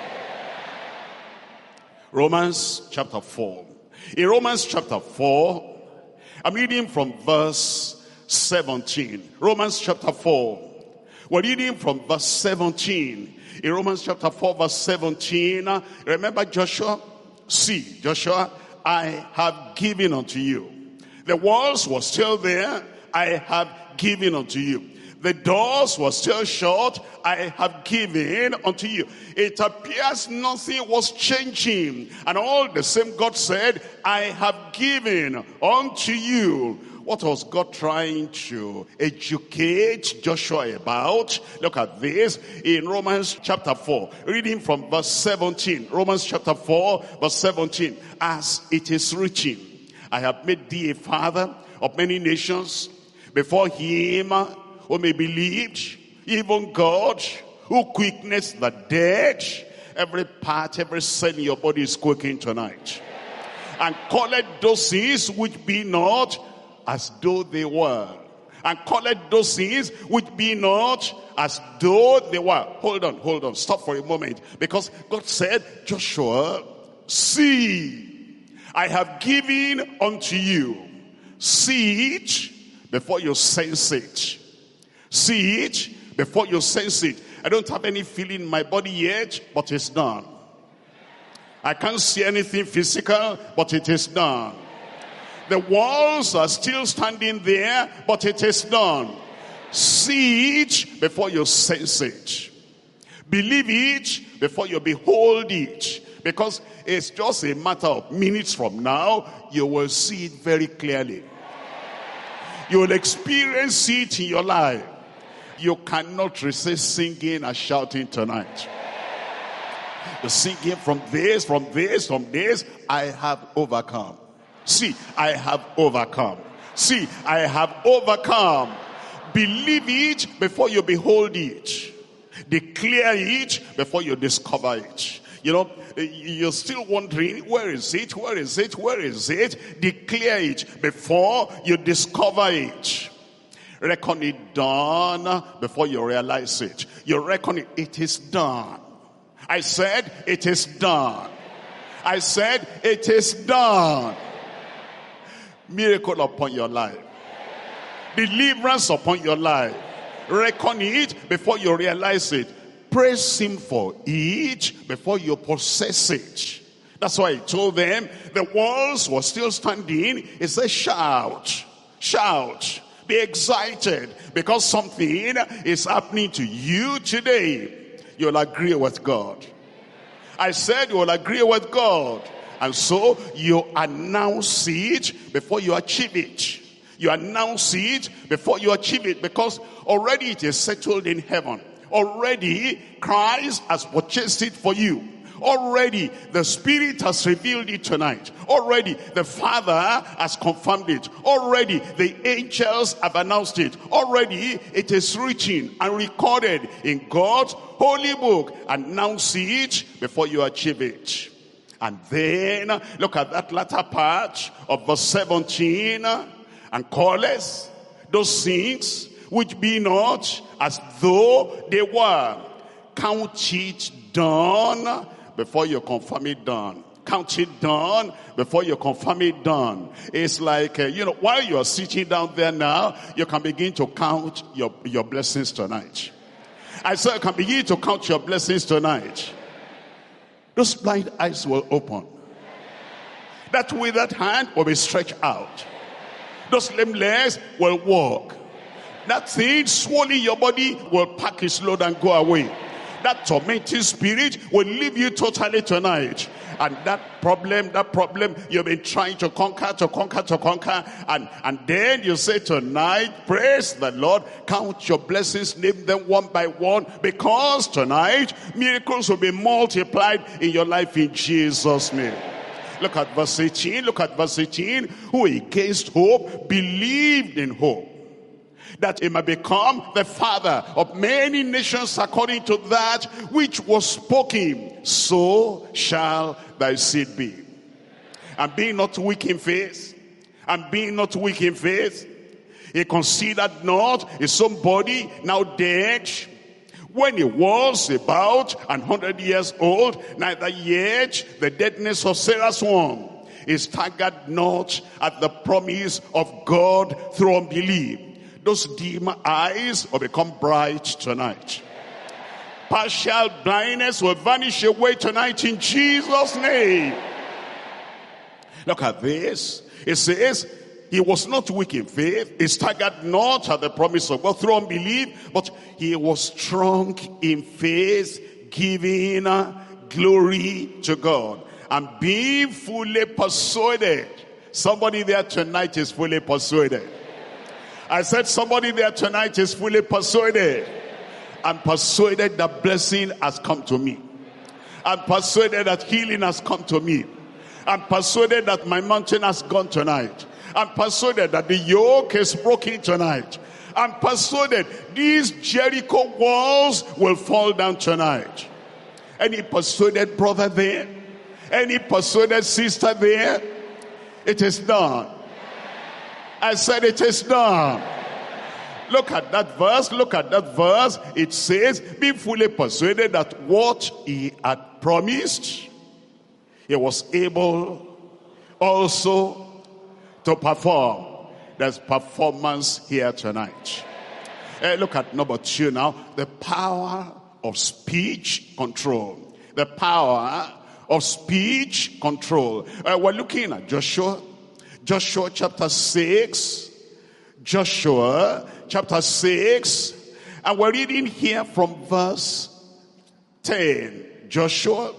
Romans chapter four. In Romans chapter four, I'm reading from verse seventeen. Romans chapter four. We're reading from verse seventeen. In Romans chapter four, verse seventeen. Remember Joshua? See, Joshua, I have given unto you. The walls were still there. I have given unto you. The doors were still shut. I have given unto you. It appears nothing was changing. And all the same God said, I have given unto you. What was God trying to educate Joshua about? Look at this in Romans chapter four. Reading from verse seventeen. Romans chapter four, verse seventeen. As it is written, I have made thee a father of many nations, before him who may believe, even God, who quickens the dead. Every part, every cell in your body is quaking tonight. And calleth those things which be not as though they were. And calleth those things which be not as though they were. Hold on, hold on, stop for a moment. Because God said, Joshua, see, I have given unto you. See it before you sense it. See it before you sense it. I don't have any feeling in my body yet, but it's done. I can't see anything physical, but it is done. The walls are still standing there, but it is done. See it before you sense it. Believe it before you behold it. Because it's just a matter of minutes from now, you will see it very clearly. You will experience it in your life. You cannot resist singing and shouting tonight. You're singing from this, from this, from this. I have overcome. See, I have overcome. See, I have overcome. Believe it before you behold it. Declare it before you discover it. You know, you're still wondering, where is it? Where is it? Where is it? Declare it before you discover it. Reckon it done before you realize it. You reckon it, it is done. I said, it is done. I said, it is done. Miracle upon your life. Deliverance upon your life. Reckon it before you realize it. Praise him for it before you possess it. That's why he told them, the walls were still standing. He said, shout, shout, be excited, because something is happening to you today. You'll agree with God. I said you will agree with God. And so you announce it before you achieve it. You announce it before you achieve it, because already it is settled in heaven. Already Christ has purchased it for you. Already the Spirit has revealed it tonight. Already the Father has confirmed it. Already the angels have announced it. Already it is written and recorded in God's holy book. Announce it before you achieve it. And then look at that latter part of verse seventeen. And calleth those things which be not as though they were. Count it done before you confirm it done. Count it done before you confirm it done. It's like, uh, you know, while you're sitting down there now, you can begin to count your, your blessings tonight. I said you can begin to count your blessings tonight. Those blind eyes will open. That withered hand will be stretched out. Those lame legs will walk. That thing swallowing your body will pack its load and go away. That tormenting spirit will leave you totally tonight. And that problem, that problem you've been trying to conquer, to conquer, to conquer. And, and then you say tonight, praise the Lord, count your blessings, name them one by one. Because tonight, miracles will be multiplied in your life in Jesus' name. Look at verse eighteen. Look at verse eighteen. Who against hope believed in hope, that he might become the father of many nations according to that which was spoken. So shall thy seed be. And being not weak in faith, and being not weak in faith, he considered not his own body now dead, when he was about an hundred years old, neither yet the deadness of Sarah's womb. He staggered not at the promise of God through unbelief. Those dim eyes will become bright tonight. Partial blindness will vanish away tonight in Jesus' name. Look at this. It says, he was not weak in faith. He staggered not at the promise of God through unbelief, but he was strong in faith, giving glory to God, and being fully persuaded. Somebody there tonight is fully persuaded. I said somebody there tonight is fully persuaded. I'm persuaded that blessing has come to me. I'm persuaded that healing has come to me. I'm persuaded that my mountain has gone tonight. I'm persuaded that the yoke is broken tonight. I'm persuaded these Jericho walls will fall down tonight. Any persuaded brother there? Any persuaded sister there? It is done. I said it is done. Look at that verse. Look at that verse. It says, be fully persuaded that what he had promised, he was able also to perform. There's performance here tonight. Uh, look at number two now. The power of speech control. The power of speech control. Uh, we're looking at Joshua, Joshua chapter six, Joshua chapter six, and we're reading here from verse ten. Joshua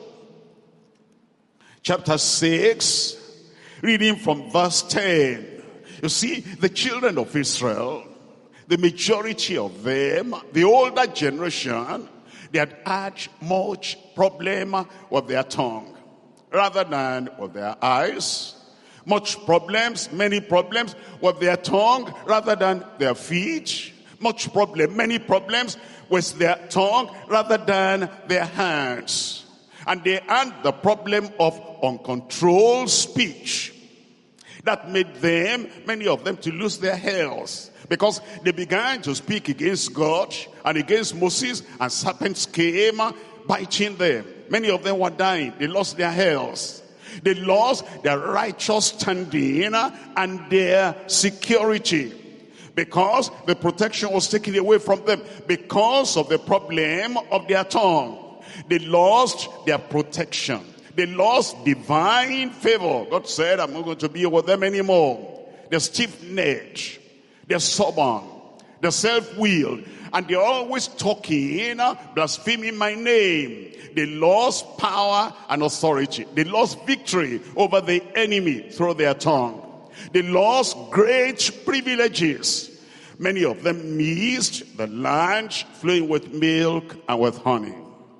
chapter six, reading from verse ten. You see, the children of Israel, the majority of them, the older generation, they had had much problem with their tongue rather than with their eyes. Much problems, many problems with their tongue rather than their feet. Much problem, many problems with their tongue rather than their hands. And they had the problem of uncontrolled speech. That made them, many of them, to lose their health. Because they began to speak against God and against Moses, and serpents came biting them. Many of them were dying. They lost their health. They lost their righteous standing and their security. Because the protection was taken away from them. Because of the problem of their tongue. They lost their protection. They lost divine favor. God said, I'm not going to be with them anymore. They're stiff-necked. They're stubborn. They're self-willed. And they're always talking, blaspheming my name. They lost power and authority. They lost victory over the enemy through their tongue. They lost great privileges. Many of them missed the land flowing with milk and with honey.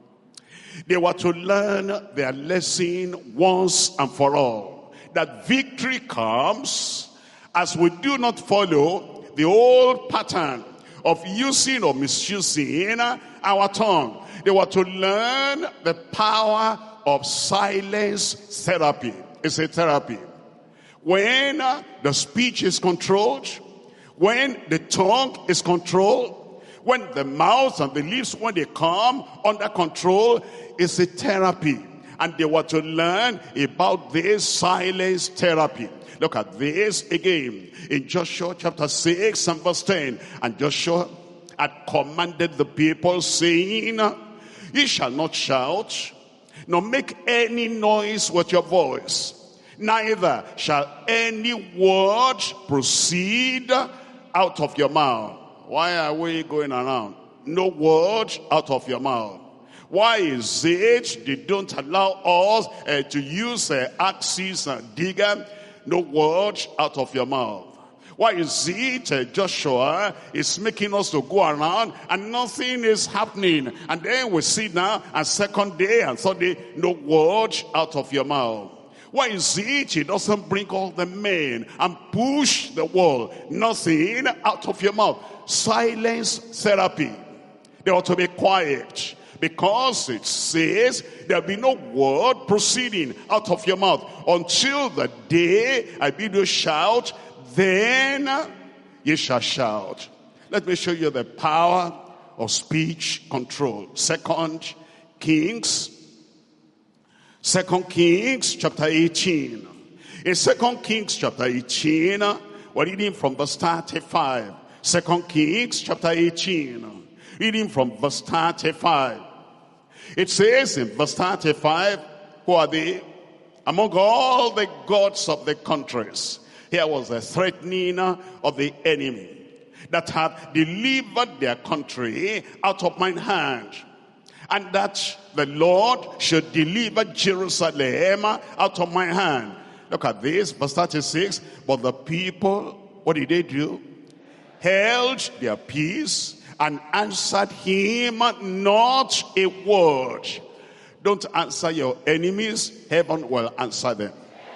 They were to learn their lesson once and for all. That victory comes as we do not follow the old pattern of using or misusing our tongue. They were to learn the power of silence therapy. It's a therapy. When the speech is controlled, when the tongue is controlled, when the mouth and the lips, when they come under control, it's a therapy. And they were to learn about this silence therapy. Look at this again in Joshua chapter six and verse ten. And Joshua had commanded the people, saying, ye shall not shout, nor make any noise with your voice. Neither shall any word proceed out of your mouth. Why are we going around? No word out of your mouth. Why is it they don't allow us uh, to use uh, axes and digger? No word out of your mouth. Why is it uh, Joshua is making us to go around and nothing is happening? And then we see now, and second day and third day, no word out of your mouth. Why is it he doesn't bring all the men and push the wall? Nothing out of your mouth. Silence therapy. They ought to be quiet. Because it says there'll be no word proceeding out of your mouth until the day I bid you shout, then ye shall shout. Let me show you the power of speech control. Second Kings, Second Kings chapter eighteen. In Second Kings chapter eighteen, we're reading from verse thirty-five. Second Kings chapter eighteen, reading from verse thirty-five. It says in verse thirty-five, who are they? Among all the gods of the countries, here was a threatening of the enemy that had delivered their country out of mine hand, and that the Lord should deliver Jerusalem out of my hand. Look at this, verse thirty-six. But the people, what did they do? Held their peace and answered him not a word. Don't answer your enemies, heaven will answer them.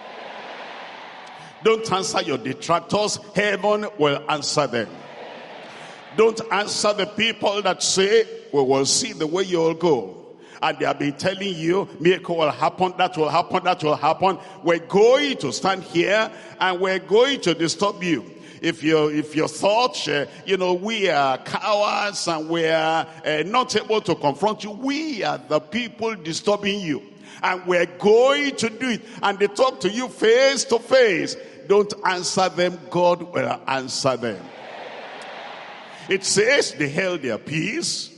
Don't answer your detractors, heaven will answer them. Don't answer the people that say, we will see the way you'll go. And they have been telling you, miracle will happen, that will happen, that will happen. We're going to stand here and we're going to disturb you. If you if you thought, uh, you know, we are cowards and we are uh, not able to confront you, we are the people disturbing you. And we're going to do it. And they talk to you face to face. Don't answer them, God will answer them. It says they held their peace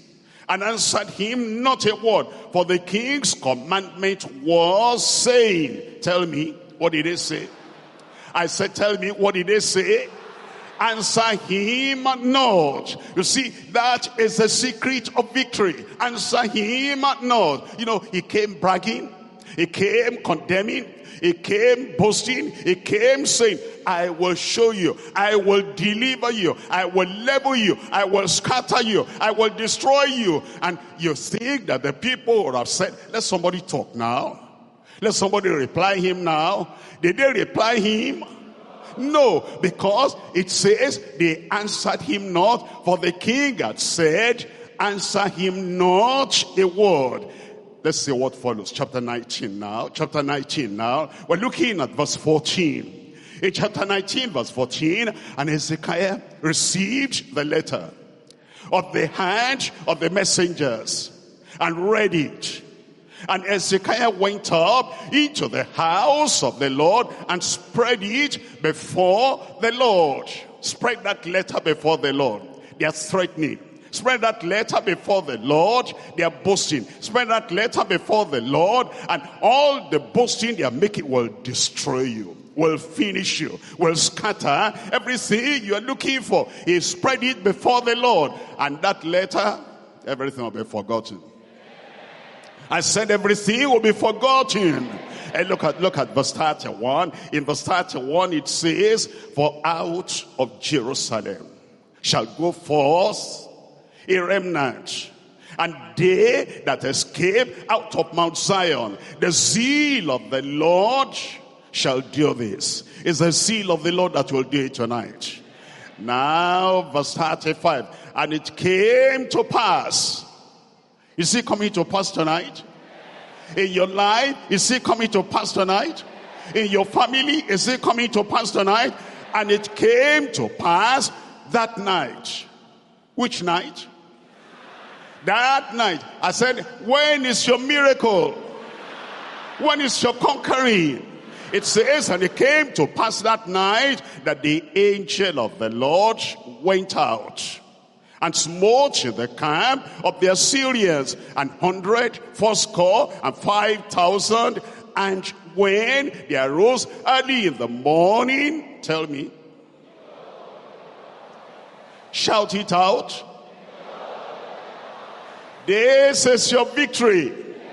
and answered him not a word. For the king's commandment was saying, tell me, what did they say? I said, tell me, what did they say? Answer him not. You see, that is the secret of victory. Answer him not. You know, he came bragging. He came condemning. He came boasting. He came saying, I will show you. I will deliver you. I will level you. I will scatter you. I will destroy you. And you think that the people would have said, let somebody talk now. Let somebody reply him now. Did they reply him? No, because it says they answered him not, for the king had said, answer him not a word. Let's see what follows. Chapter nineteen now. Chapter nineteen now. We're looking at verse fourteen. In chapter nineteen, verse fourteen, and Hezekiah received the letter of the hand of the messengers and read it. And Hezekiah went up into the house of the Lord and spread it before the Lord. Spread that letter before the Lord. They are threatening. Spread that letter before the Lord. They are boasting. Spread that letter before the Lord. And all the boasting they are making will destroy you, will finish you, will scatter everything you are looking for. He spread it before the Lord. And that letter, everything will be forgotten. I said everything will be forgotten. And look at look at verse thirty-one. In verse thirty-one it says, for out of Jerusalem shall go forth a remnant, and they that escape out of Mount Zion. The zeal of the Lord shall do this. It's the zeal of the Lord that will do it tonight. Now verse thirty-five. And it came to pass. Is it coming to pass tonight? In your life, is it coming to pass tonight? In your family, is it coming to pass tonight? And it came to pass that night. Which night? That night. I said, when is your miracle? When is your conquering? It says, and it came to pass that night that the angel of the Lord went out and smote in the camp of the Assyrians an hundred, fourscore, and five thousand. And when they arose early in the morning, tell me, shout it out. This is your victory.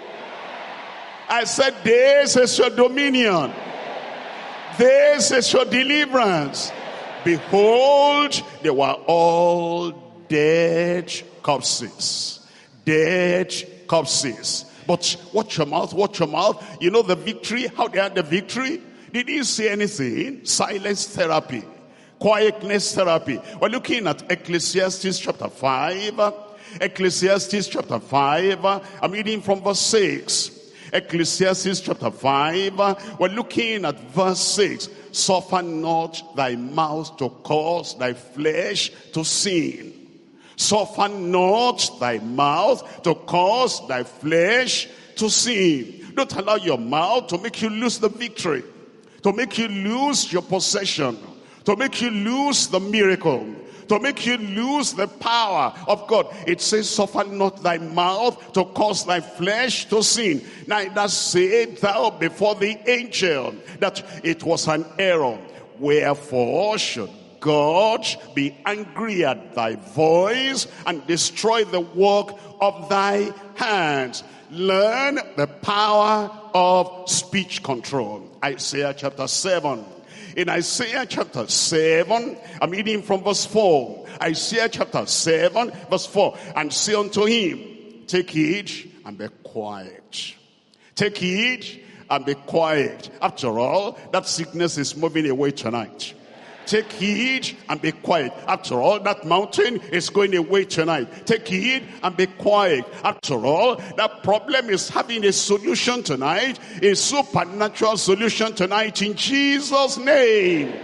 I said, this is your dominion. This is your deliverance. Behold, they were all dead corpses. Dead corpses. But watch your mouth, watch your mouth. You know the victory, how they had the victory? Did you see anything? Silence therapy. Quietness therapy. We're looking at Ecclesiastes chapter five. Ecclesiastes chapter five. I'm reading from verse six. Ecclesiastes chapter five. We're looking at verse six. Suffer not thy mouth to cause thy flesh to sin. Suffer not thy mouth to cause thy flesh to sin. Don't allow your mouth to make you lose the victory, to make you lose your possession, to make you lose the miracle, to make you lose the power of God. It says, suffer not thy mouth to cause thy flesh to sin. Neither say thou before the angel that it was an error. Wherefore should God be angry at thy voice and destroy the work of thy hands? Learn the power of speech control. Isaiah chapter seven. In Isaiah chapter seven, I'm reading from verse four. Isaiah chapter seven, verse four. And say unto him, take heed and be quiet. Take heed and be quiet. After all, that sickness is moving away tonight. Take heed and be quiet. After all, that mountain is going away tonight. Take heed and be quiet. After all, that problem is having a solution tonight. A supernatural solution tonight in Jesus' name.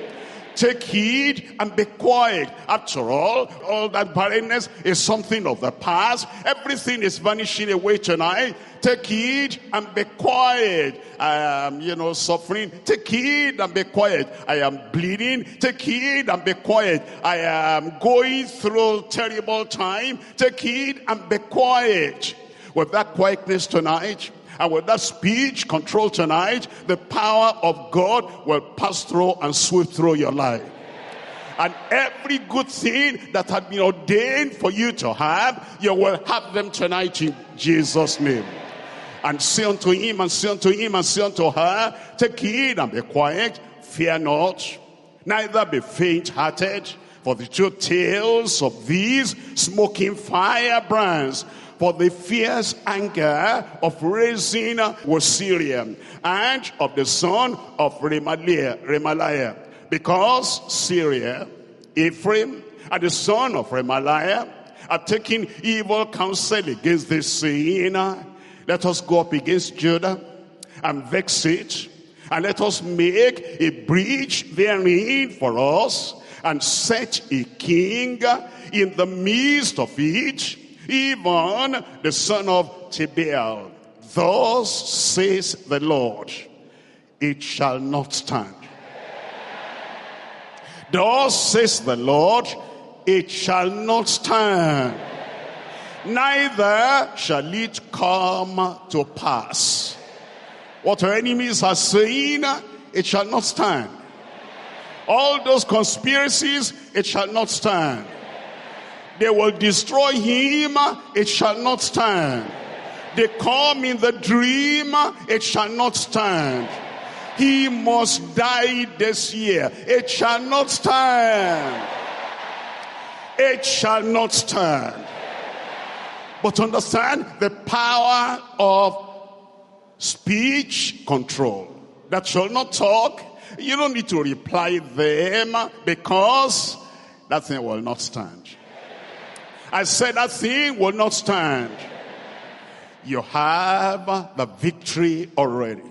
Take heed and be quiet. After all, all that barrenness is something of the past. Everything is vanishing away tonight. Take heed and be quiet. I am, you know, suffering. Take heed and be quiet. I am bleeding. Take heed and be quiet. I am going through terrible time. Take heed and be quiet. With that quietness tonight, and with that speech control tonight, the power of God will pass through and sweep through your life. And every good thing that had been ordained for you to have, you will have them tonight in Jesus' name. And say unto him, and say unto him, and say unto her, take heed and be quiet, fear not, neither be faint-hearted, for the two tails of these smoking firebrands, for the fierce anger of raising was Syria, and of the son of Remaliah, Remaliah. Because Syria, Ephraim, and the son of Remaliah are taking evil counsel against this, saying, let us go up against Judah and vex it, and let us make a breach therein for us, and set a king in the midst of it, even the son of Tibaal. Thus says the Lord, it shall not stand. Thus says the Lord, it shall not stand. Neither shall it come to pass. What our enemies are saying, it shall not stand. All those conspiracies, it shall not stand. They will destroy him, it shall not stand. They come in the dream, it shall not stand. He must die this year, it shall not stand. It shall not stand. But understand the power of speech control. That shall not talk. You don't need to reply them, because that thing will not stand. I said that thing will not stand. You have the victory already.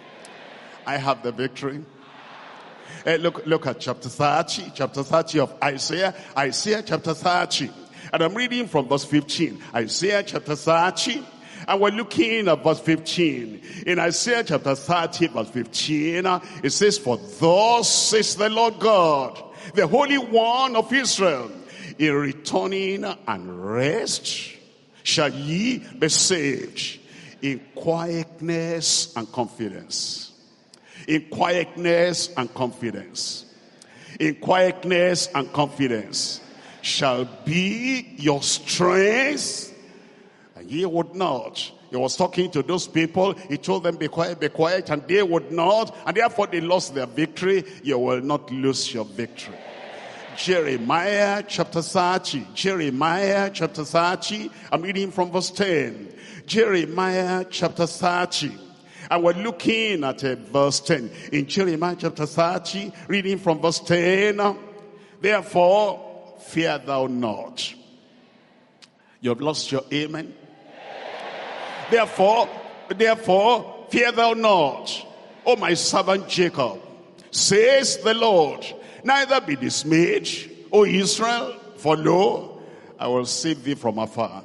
I have the victory. Hey, look, look at chapter thirty, chapter thirty of Isaiah. Isaiah chapter thirty. And I'm reading from verse fifteen. Isaiah chapter thirty. And we're looking at verse fifteen. In Isaiah chapter thirty, verse fifteen, it says, for thus says the Lord God, the Holy One of Israel, in returning and rest shall ye be saved, in quietness and confidence. In quietness and confidence. In quietness and confidence shall be your strength, and ye would not. He was talking to those people. He told them, be quiet, be quiet, and they would not, and therefore they lost their victory. You will not lose your victory. Jeremiah chapter thirty. Jeremiah chapter thirty. I'm reading from verse ten. Jeremiah chapter thirty. And we're looking at uh, verse ten. In Jeremiah chapter thirty, reading from verse ten. Therefore, fear thou not. You've lost your amen. Therefore, therefore, fear thou not, O my servant Jacob, says the Lord. Neither be dismayed, O Israel, for lo, I will save thee from afar,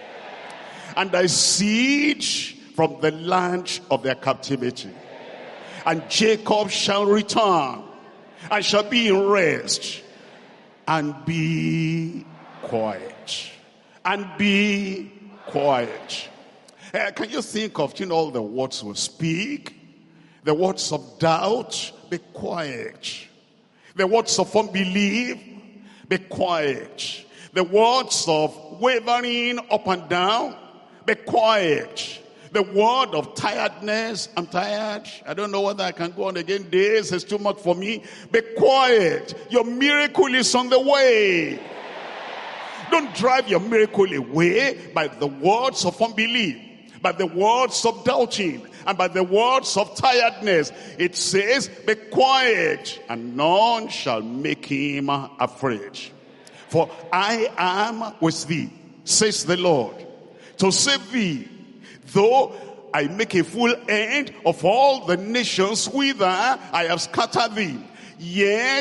and thy seed from the land of their captivity. And Jacob shall return, and shall be in rest, and be quiet, and be quiet. Uh, can you think of, you know, all the words we speak? The words of doubt, be quiet. The words of unbelief, be quiet. The words of wavering up and down, be quiet. The word of tiredness, I'm tired, I don't know whether I can go on again, this is too much for me, be quiet. Your miracle is on the way. Don't drive your miracle away by the words of unbelief, by the words of doubting, and by the words of tiredness. It says, be quiet, and none shall make him afraid. For I am with thee, says the Lord, to save thee, though I make a full end of all the nations whither I have scattered thee. Yet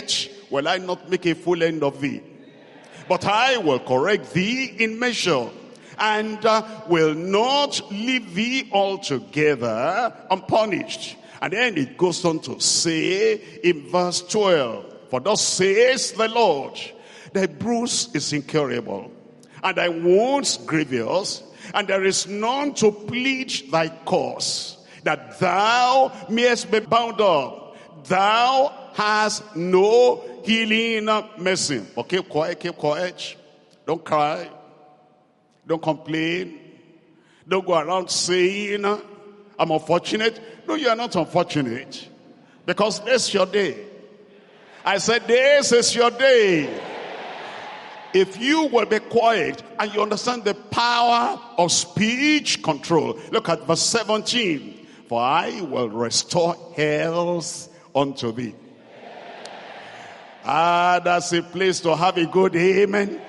will I not make a full end of thee. But I will correct thee in measure, and uh, will not leave thee altogether unpunished. And then it goes on to say in verse twelve, for thus says the Lord, thy bruise is incurable, and thy wounds grievous, and there is none to plead thy cause, that thou mayest be bound up. Thou hast no healing medicine. But keep quiet, keep quiet. Don't cry. Don't complain. Don't go around saying, I'm unfortunate. No, you are not unfortunate. Because this is your day. I said, this is your day. If you will be quiet and you understand the power of speech control. Look at verse seventeen. For I will restore health unto thee. Ah, that's a place to have a good amen.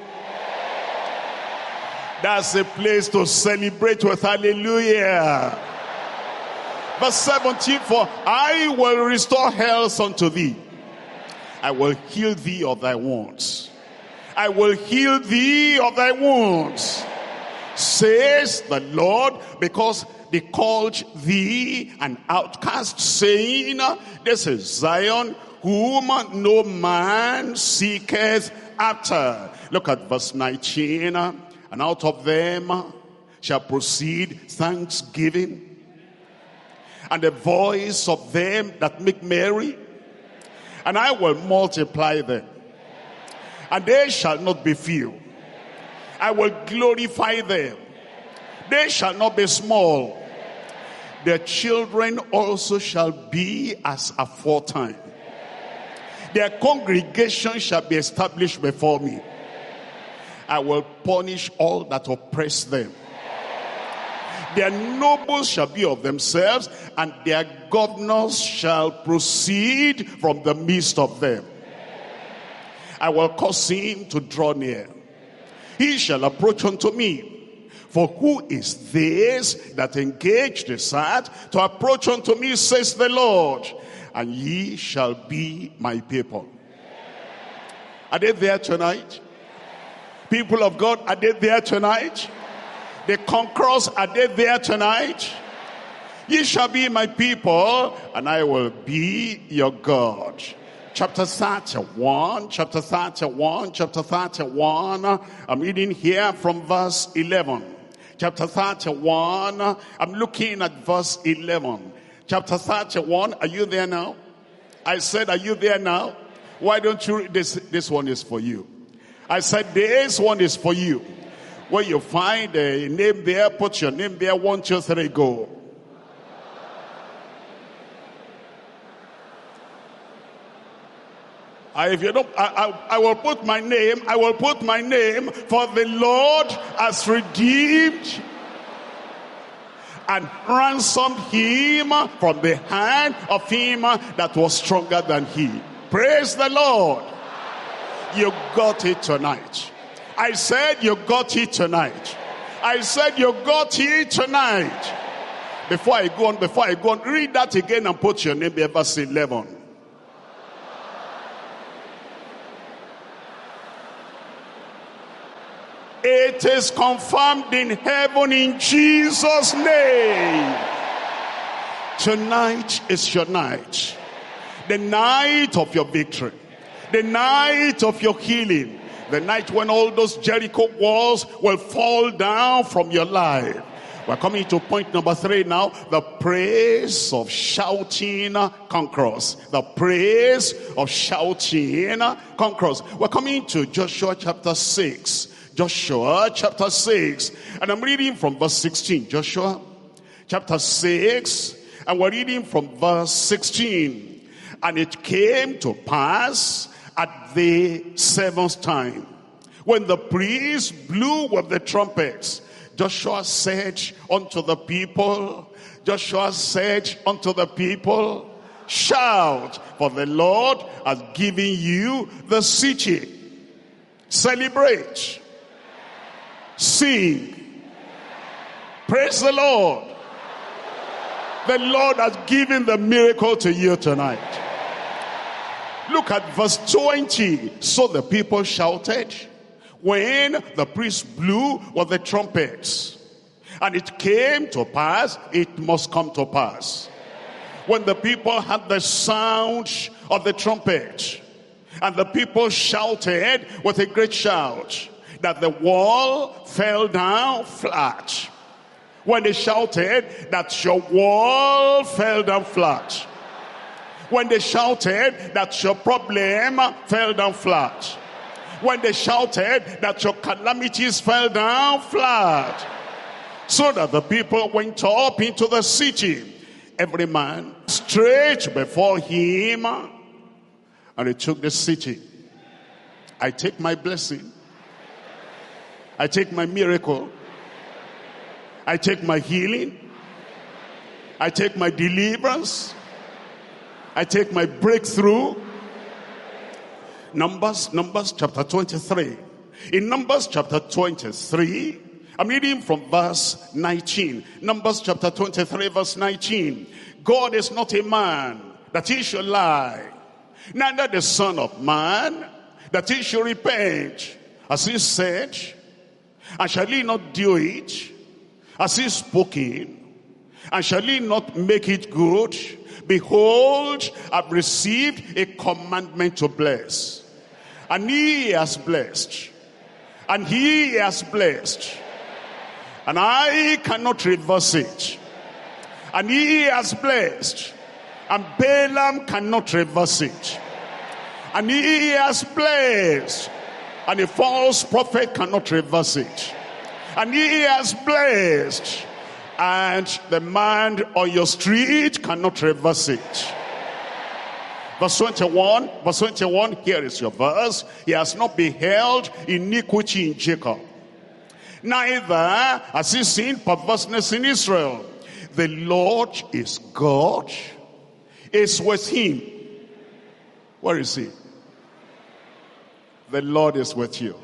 That's a place to celebrate with hallelujah. Verse seventeen, for I will restore health unto thee. I will heal thee of thy wounds. I will heal thee of thy wounds, says the Lord, because they called thee an outcast, saying, this is Zion, whom no man seeketh after. Look at verse nineteen. And out of them shall proceed thanksgiving, and the voice of them that make merry, and I will multiply them, and they shall not be few. I will glorify them. They shall not be small. Their children also shall be as aforetime. Their congregation shall be established before me. I will punish all that oppress them. Their nobles shall be of themselves, and their governors shall proceed from the midst of them. I will cause him to draw near. He shall approach unto me. For who is this that engaged desired to approach unto me, says the Lord, and ye shall be my people. Are they there tonight? People of God, are they there tonight? The conquerors, are they there tonight? Ye shall be my people, and I will be your God. Chapter thirty-one, chapter thirty-one, chapter thirty-one. I'm reading here from verse eleven. Chapter thirty-one, I'm looking at verse eleven. Chapter thirty-one, are you there now? I said, are you there now? Why don't you read this? This one is for you. I said, this one is for you. Where you find a name there, put your name there, one, two, three, go. I, if you don't, I, I, I will put my name, I will put my name, for the Lord has redeemed and ransomed him from the hand of him that was stronger than he. Praise the Lord. You got it tonight. I said you got it tonight. I said you got it tonight. Before I go on, before I go on, read that again and put your name there, verse eleven. It is confirmed in heaven in Jesus' name. Tonight is your night. The night of your victory. The night of your healing. The night when all those Jericho walls will fall down from your life. We're coming to point number three now. The praise of shouting conquerors. The praise of shouting conquerors. We're coming to Joshua chapter six. Joshua chapter six. And I'm reading from verse sixteen. Joshua chapter six. And we're reading from verse sixteen. And it came to pass at the seventh time, when the priests blew with the trumpets, Joshua said unto the people, Joshua said unto the people, shout, for the Lord has given you the city. Celebrate. Sing. Praise the Lord. The Lord has given the miracle to you tonight. Look at verse twenty. So the people shouted when the priest blew with the trumpets. And it came to pass, it must come to pass. When the people had the sound of the trumpet, and the people shouted with a great shout, that the wall fell down flat. When they shouted that your wall fell down flat. When they shouted that your problem fell down flat. When they shouted that your calamities fell down flat. So that the people went up into the city, every man straight before him, and he took the city. I take my blessing. I take my miracle. I take my healing. I take my deliverance. I take my breakthrough. Numbers, Numbers chapter twenty-three. In Numbers chapter twenty-three, I'm reading from verse nineteen. Numbers chapter twenty-three, verse nineteen. God is not a man that he should lie, neither the son of man that he should repent. As he said, and shall he not do it? As he spoken, and shall he not make it good? Behold, I've received a commandment to bless. And he has blessed. And he has blessed. And I cannot reverse it. And he has blessed. And Balaam cannot reverse it. And he has blessed. And a false prophet cannot reverse it. And he has blessed. And the man on your street cannot reverse it. Verse twenty-one, verse twenty-one, here is your verse. He has not beheld iniquity in Jacob, neither has he seen perverseness in Israel. The Lord is God, is with him. Where is he? The Lord is with you.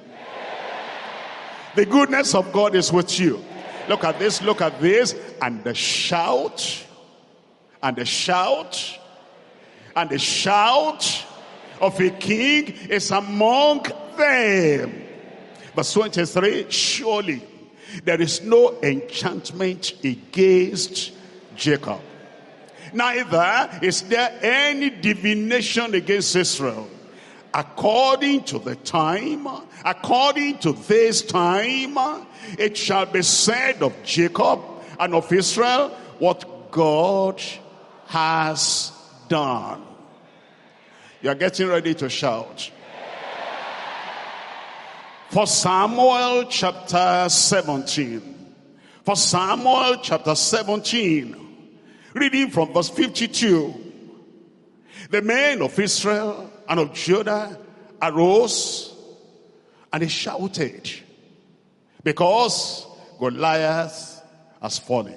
The goodness of God is with you. Look at this, look at this. And the shout, and the shout, and the shout of a king is among them. Verse twenty-three, surely there is no enchantment against Jacob, neither is there any divination against Israel. According to the time, according to this time, it shall be said of Jacob and of Israel what God has done. You are getting ready to shout. For Samuel chapter seventeen. For Samuel chapter seventeen. Reading from verse fifty-two. The men of Israel and of Judah arose and they shouted because Goliath has fallen.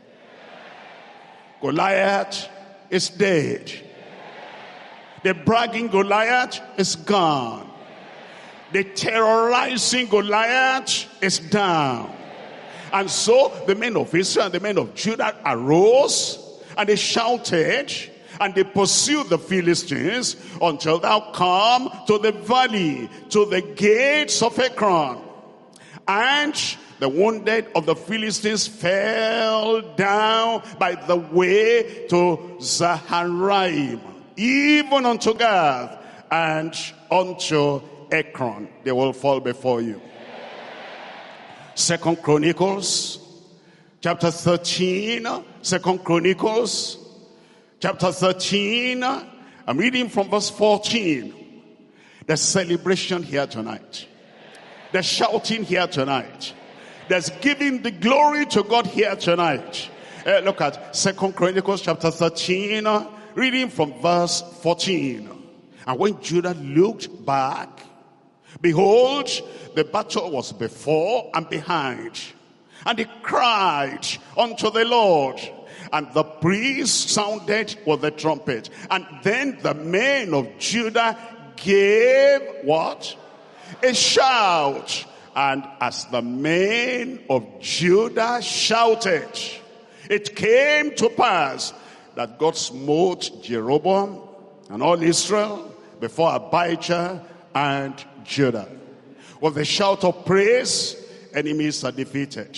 Goliath is dead. The bragging Goliath is gone. The terrorizing Goliath is down. And so the men of Israel and the men of Judah arose and they shouted and they pursued the Philistines until thou come to the valley, to the gates of Ekron. And the wounded of the Philistines fell down by the way to Zaharaim, even unto Gath and unto Ekron. They will fall before you. Second Chronicles chapter thirteen. Second Chronicles chapter thirteen. I'm reading from verse fourteen. The celebration here tonight. The shouting here tonight. There's giving the glory to God here tonight. Uh, look at Second Chronicles chapter thirteen. Reading from verse fourteen. And when Judah looked back, behold, the battle was before and behind. And he cried unto the Lord. And the priest sounded with the trumpet. And then the men of Judah gave what? A shout. And as the men of Judah shouted, it came to pass that God smote Jeroboam and all Israel before Abijah and Judah. With the shout of praise, enemies are defeated.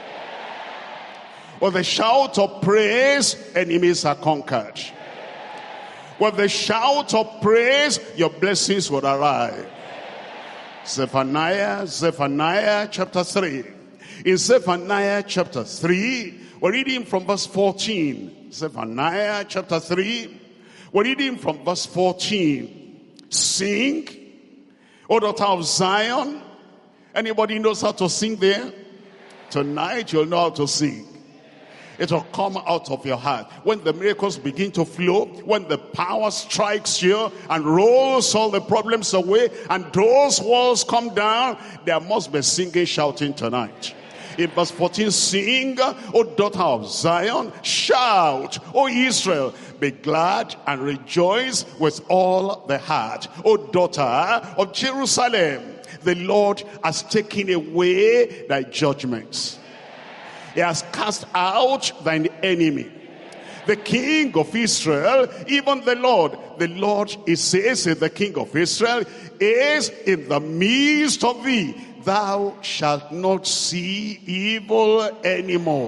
With the shout of praise, enemies are conquered. With the shout of praise, your blessings will arrive. Zephaniah, Zephaniah chapter three. In Zephaniah chapter three, we're reading from verse fourteen. Zephaniah chapter three, we're reading from verse fourteen. Sing, O daughter of Zion. Anybody knows how to sing there? Tonight you'll know how to sing. It will come out of your heart. When the miracles begin to flow, when the power strikes you and rolls all the problems away, and those walls come down, there must be singing, shouting tonight. In verse fourteen, sing, O daughter of Zion, shout, O Israel, be glad and rejoice with all the heart. O daughter of Jerusalem, the Lord has taken away thy judgments. He has cast out thine enemy. The King of Israel, even the Lord, the Lord, he says, the King of Israel is in the midst of thee. Thou shalt not see evil anymore.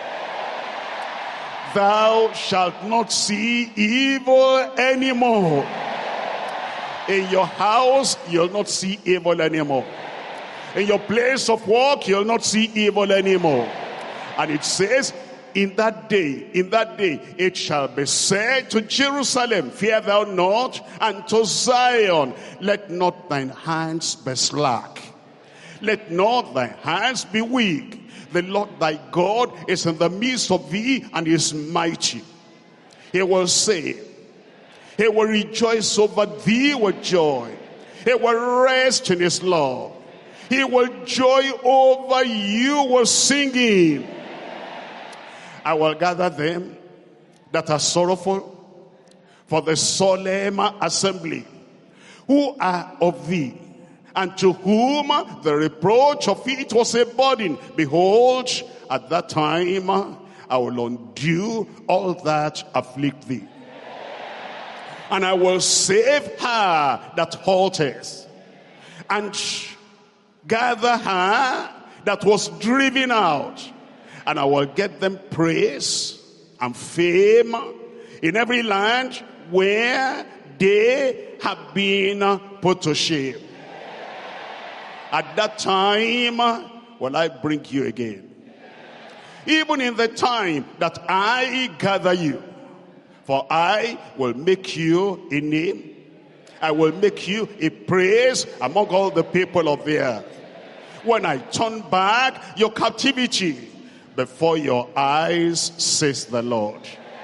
Thou shalt not see evil anymore. In your house, you'll not see evil anymore. In your place of work, you'll not see evil anymore. And it says, in that day, in that day, it shall be said to Jerusalem, fear thou not, and to Zion, let not thine hands be slack. Let not thy hands be weak. The Lord thy God is in the midst of thee and is mighty. He will say, he will rejoice over thee with joy. He will rest in his love. He will joy over you with singing. I will gather them that are sorrowful for the solemn assembly, who are of thee, and to whom the reproach of it was a burden. Behold, at that time I will undo all that afflict thee. And I will save her that halteth, and gather her that was driven out. And I will get them praise and fame in every land where they have been put to shame. At that time will I bring you again. Even in the time that I gather you. For I will make you a name. I will make you a praise among all the people of the earth. When I turn back your captivity before your eyes, says the Lord.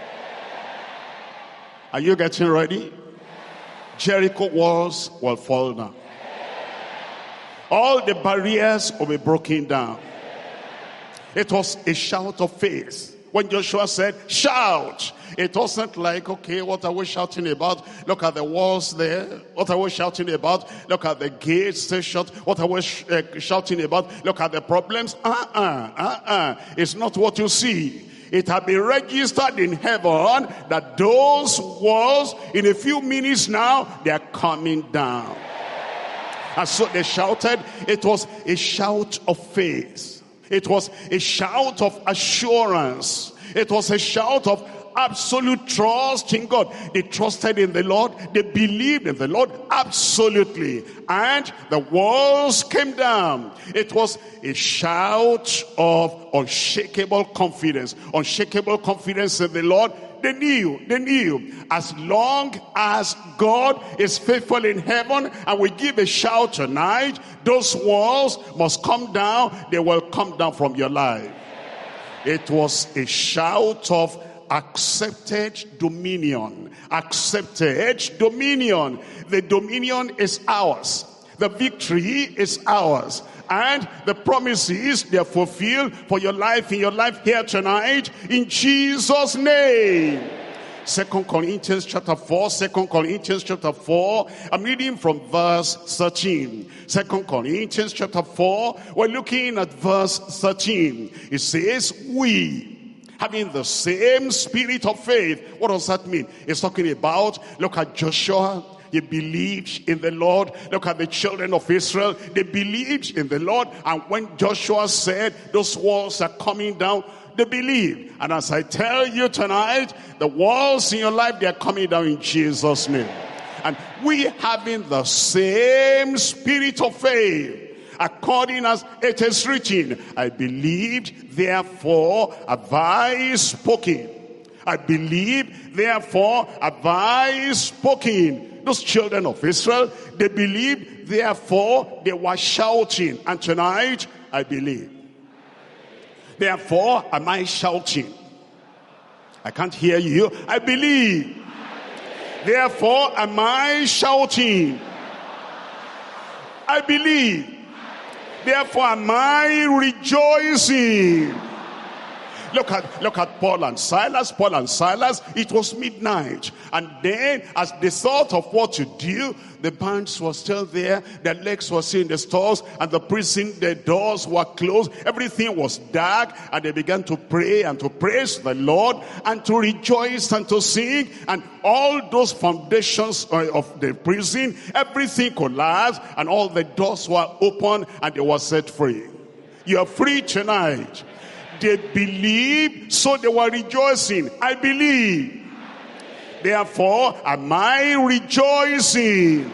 Are you getting ready? Jericho walls will fall down. All the barriers will be broken down. It was a shout of faith. When Joshua said, shout, it wasn't like, okay, what are we shouting about? Look at the walls there. What are we shouting about? Look at the gates they shut. What are we sh uh, shouting about? Look at the problems. Uh-uh, uh-uh. It's not what you see. It had been registered in heaven that those walls, in a few minutes now, they are coming down. And so they shouted. It was a shout of faith. It was a shout of assurance. It was a shout of absolute trust in God. They trusted in the Lord. They believed in the Lord absolutely. And the walls came down. It was a shout of unshakable confidence. Unshakable confidence in the Lord. They knew, they knew, as long as God is faithful in heaven and we give a shout tonight, those walls must come down. They will come down from your life. It was a shout of accepted dominion. Accepted dominion. The dominion is ours. The victory is ours. And the promises, they are fulfilled for your life, in your life here tonight, in Jesus' name. Second Corinthians chapter four, Second Corinthians chapter four. I'm reading from verse thirteen. Second Corinthians chapter four, we're looking at verse thirteen. It says, we, having the same spirit of faith. What does that mean? It's talking about, look at Joshua. They believed in the Lord. Look at the children of Israel. They believed in the Lord. And when Joshua said, those walls are coming down, they believed. And as I tell you tonight, the walls in your life, they are coming down in Jesus' name. And we having the same spirit of faith, according as it is written, I believed, therefore have I spoken. I believe, therefore have I spoken. Those children of Israel, they believed, therefore they were shouting. And tonight, I believe. Therefore am I shouting. I can't hear you. I believe. Therefore am I shouting. I believe. Therefore am I rejoicing. Look at, look at Paul and Silas. Paul and Silas, it was midnight. And then, as they thought of what to do, the bands were still there. Their legs were still in the stalls. And the prison, the doors were closed. Everything was dark. And they began to pray and to praise the Lord and to rejoice and to sing. And all those foundations of the prison, everything collapsed. And all the doors were open and they were set free. You are free tonight. They believed, so they were rejoicing. I believe. Therefore, am I rejoicing?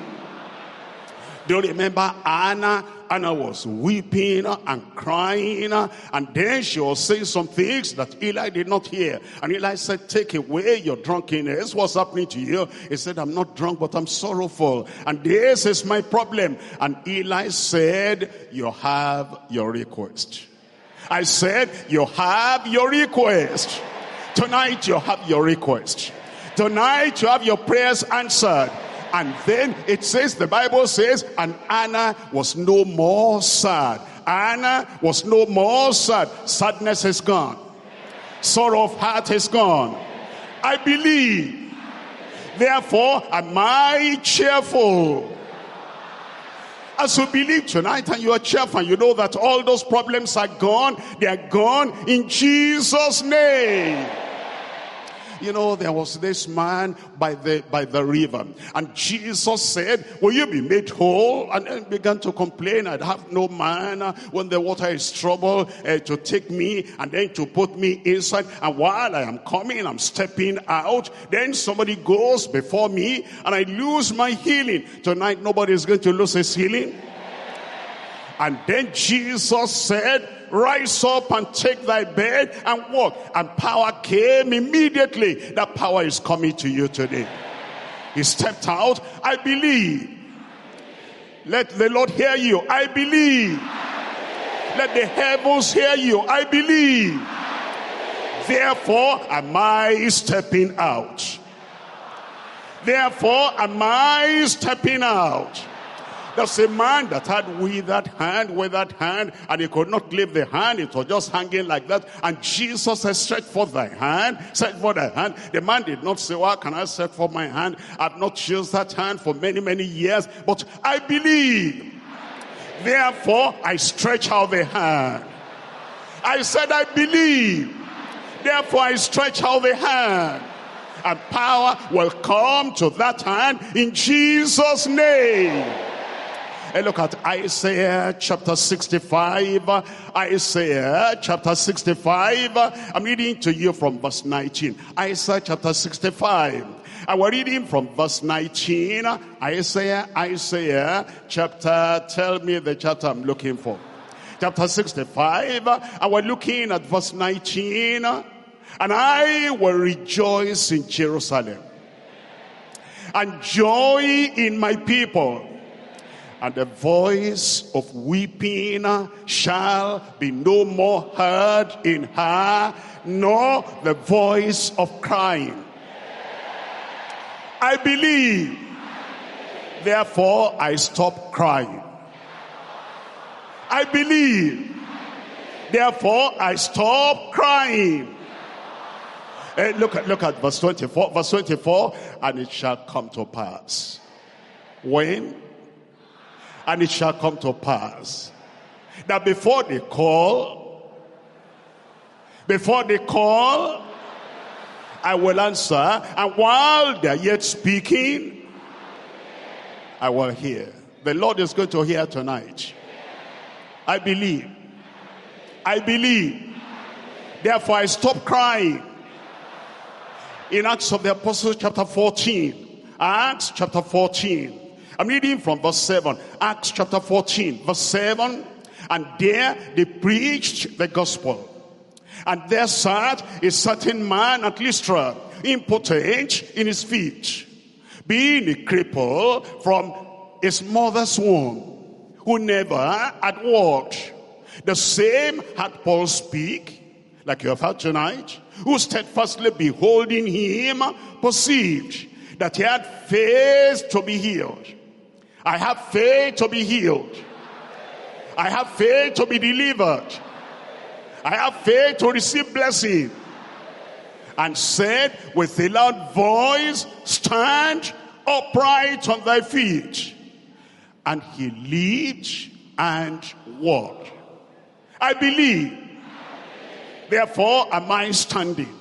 Do you remember Anna? Anna was weeping and crying, and then she was saying some things that Eli did not hear. And Eli said, take away your drunkenness. What's happening to you? He said, I'm not drunk, but I'm sorrowful. And this is my problem. And Eli said, you have your request. I said, you have your request. Tonight you have your request. Tonight you have your prayers answered. And then it says, the Bible says, and Anna was no more sad. Anna was no more sad. Sadness is gone. Sorrow of heart is gone. I believe. Therefore am I cheerful. As you believe tonight and you are cheerful, you know that all those problems are gone. They are gone in Jesus' name. You know, there was this man by the by the river, and Jesus said, will you be made whole? And then began to complain, I'd have no man uh, when the water is troubled uh, to take me and then to put me inside. And while I am coming, I'm stepping out, then somebody goes before me and I lose my healing. Tonight nobody is going to lose his healing. And then Jesus said, rise up and take thy bed and walk. And power came immediately. That power is coming to you today. He stepped out. I believe. Let the Lord hear you. I believe. Let the heavens hear you. I believe. Therefore am I stepping out. Therefore am I stepping out. There's a man that had withered hand, withered hand, and he could not lift the hand. It was just hanging like that. And Jesus said, stretch forth thy hand, stretch forth thy hand. The man did not say, well, can I stretch forth my hand? I've not used that hand for many, many years, but I believe. Therefore, I stretch out the hand. I said, I believe. Therefore, I stretch out the hand. And power will come to that hand in Jesus' name. And look at Isaiah chapter sixty-five. Isaiah chapter sixty-five. I'm reading to you from verse nineteen. Isaiah chapter sixty-five. And we're reading from verse nineteen. Isaiah, Isaiah chapter, tell me the chapter I'm looking for. Chapter sixty-five. And we're looking at verse nineteen. And I will rejoice in Jerusalem, and joy in my people. And the voice of weeping shall be no more heard in her, nor the voice of crying. I believe. Therefore, I stop crying. I believe. Therefore, I stop crying. Hey, look at look at verse twenty-four. Verse twenty-four, and it shall come to pass. When? And it shall come to pass that before they call, before they call, I will answer. And while they are yet speaking, I will hear. The Lord is going to hear tonight. I believe. I believe. Therefore I stop crying. In Acts of the Apostles chapter fourteen. Acts chapter fourteen. I'm reading from verse seven. Acts chapter fourteen, verse seven. And there they preached the gospel. And there sat a certain man at Lystra, impotent in his feet, being a cripple from his mother's womb, who never had walked. The same had Paul speak, like you have heard tonight, who steadfastly beholding him, perceived that he had faith to be healed. I have faith to be healed. I have faith to be delivered. I have faith to receive blessing. And said with a loud voice, stand upright on thy feet. And he leaped and walked. I believe. Therefore am I standing.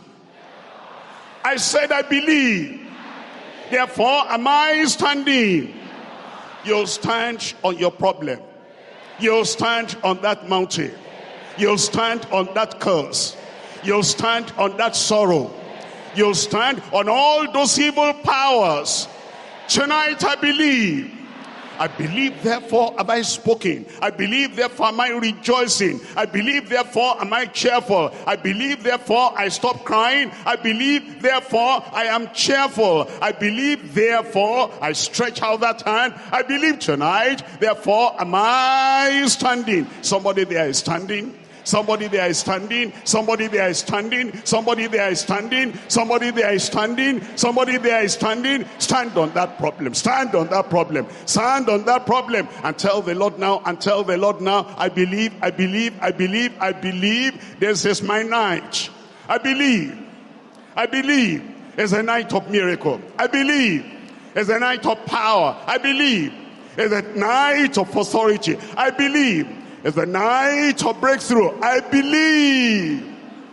I said I believe. Therefore am I standing. You'll stand on your problem. You'll stand on that mountain. You'll stand on that curse. You'll stand on that sorrow. You'll stand on all those evil powers. Tonight I believe. I believe, therefore am I spoken. I believe, therefore am I rejoicing. I believe, therefore am I cheerful. I believe, therefore I stop crying. I believe, therefore I am cheerful. I believe, therefore I stretch out that hand. I believe tonight, therefore am I standing. Somebody there is standing. Somebody there is standing. Somebody there is standing. Somebody there is standing. Somebody there is standing. Somebody there is standing. Stand on that problem. Stand on that problem. Stand on that problem. And tell the Lord now. And tell the Lord now. I believe. I believe. I believe. I believe. This is my night. I believe. I believe. It's a night of miracle. I believe. It's a night of power. I believe. It's a night of authority. I believe. It's the night of breakthrough. I believe.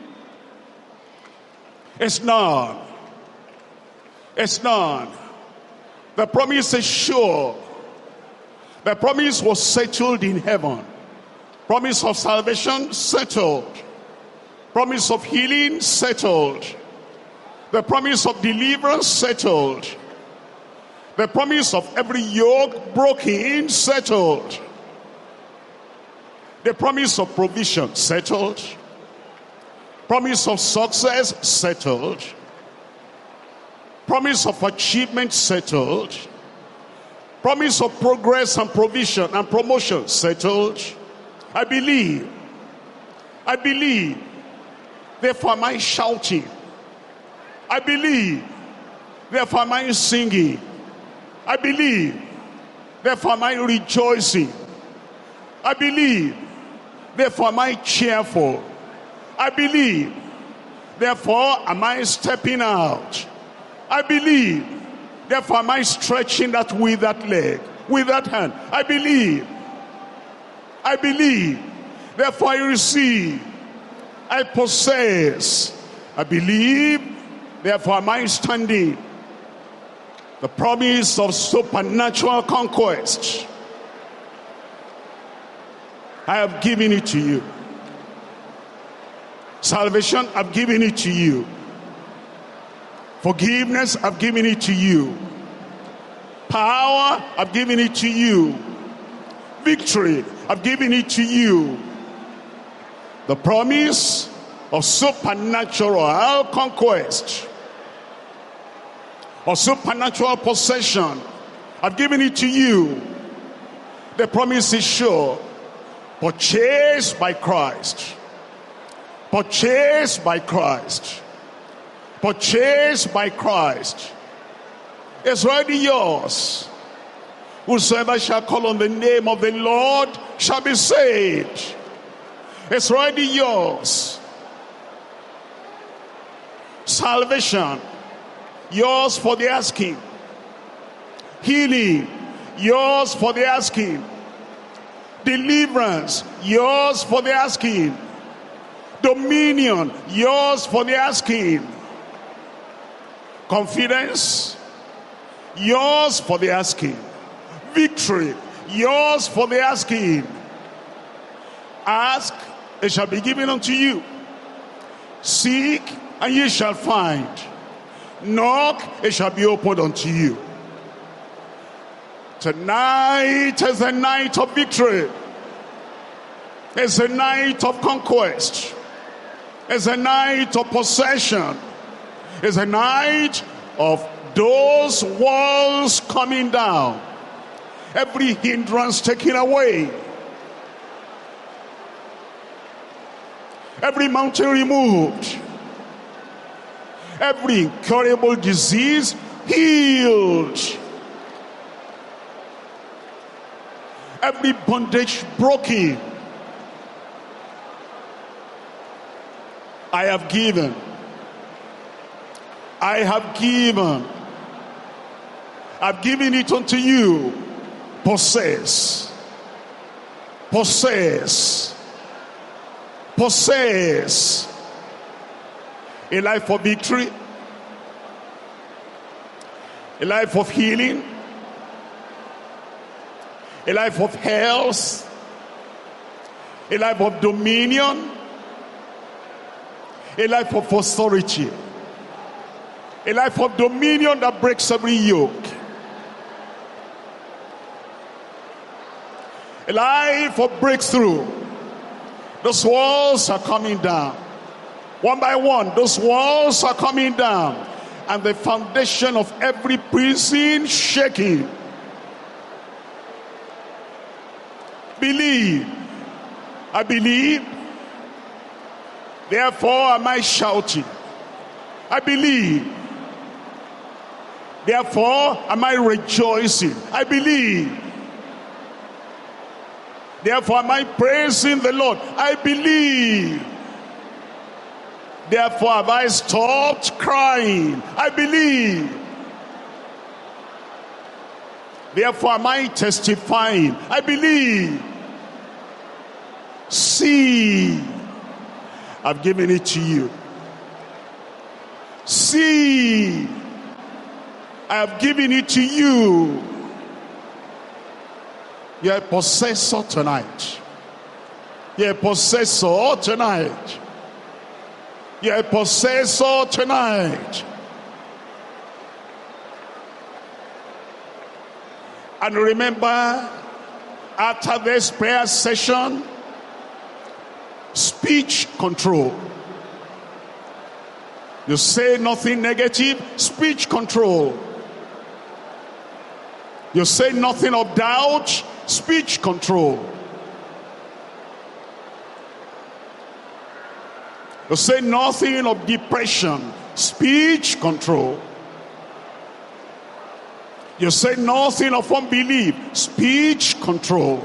It's none. It's none. The promise is sure. The promise was settled in heaven. Promise of salvation settled. Promise of healing settled. The promise of deliverance settled. The promise of every yoke broken settled. The promise of provision settled. Promise of success settled. Promise of achievement settled. Promise of progress and provision and promotion settled. I believe. I believe. Therefore am I shouting. I believe. Therefore am I singing. I believe. Therefore am I rejoicing. I believe. Therefore am I cheerful. I believe. Therefore am I stepping out. I believe. Therefore am I stretching that with that leg, with that hand. I believe. I believe. Therefore I receive. I possess. I believe. Therefore am I standing. The promise of supernatural conquest. I have given it to you. Salvation, I've given it to you. Forgiveness, I've given it to you. Power, I've given it to you. Victory, I've given it to you. The promise of supernatural conquest, of supernatural possession, I've given it to you. The promise is sure. Purchased by Christ. Purchased by Christ. Purchased by Christ. It's already yours. Whosoever shall call on the name of the Lord shall be saved. It's already yours. Salvation, yours for the asking. Healing, yours for the asking. Deliverance, yours for the asking. Dominion, yours for the asking. Confidence, yours for the asking. victory, yours for the asking. Ask, it shall be given unto you. Seek, and ye shall find. Knock, it shall be opened unto you. Tonight is a night of victory. It's a night of conquest. It's a night of possession. It's a night of those walls coming down. Every hindrance taken away. Every mountain removed. Every incurable disease healed. Every bondage broken. I have given. I have given. I've given it unto you. Possess. Possess. Possess. A life of victory. A life of healing. A life of health. A life of dominion. A life of authority. A life of dominion that breaks every yoke. A life of breakthrough. Those walls are coming down. One by one, those walls are coming down. And the foundation of every prison shaking. Believe. I believe. Therefore am I shouting. I believe. Therefore am I rejoicing. I believe. Therefore am I praising the Lord. I believe. Therefore have I stopped crying. I believe. Therefore am I testifying. I believe. See, I've given it to you. See, I have given it to you. You're a possessor tonight. You're a possessor tonight. You're a possessor tonight. And remember, after this prayer session, speech control. You say nothing negative, speech control. You say nothing of doubt, speech control. You say nothing of depression, speech control. You say nothing of unbelief, speech control.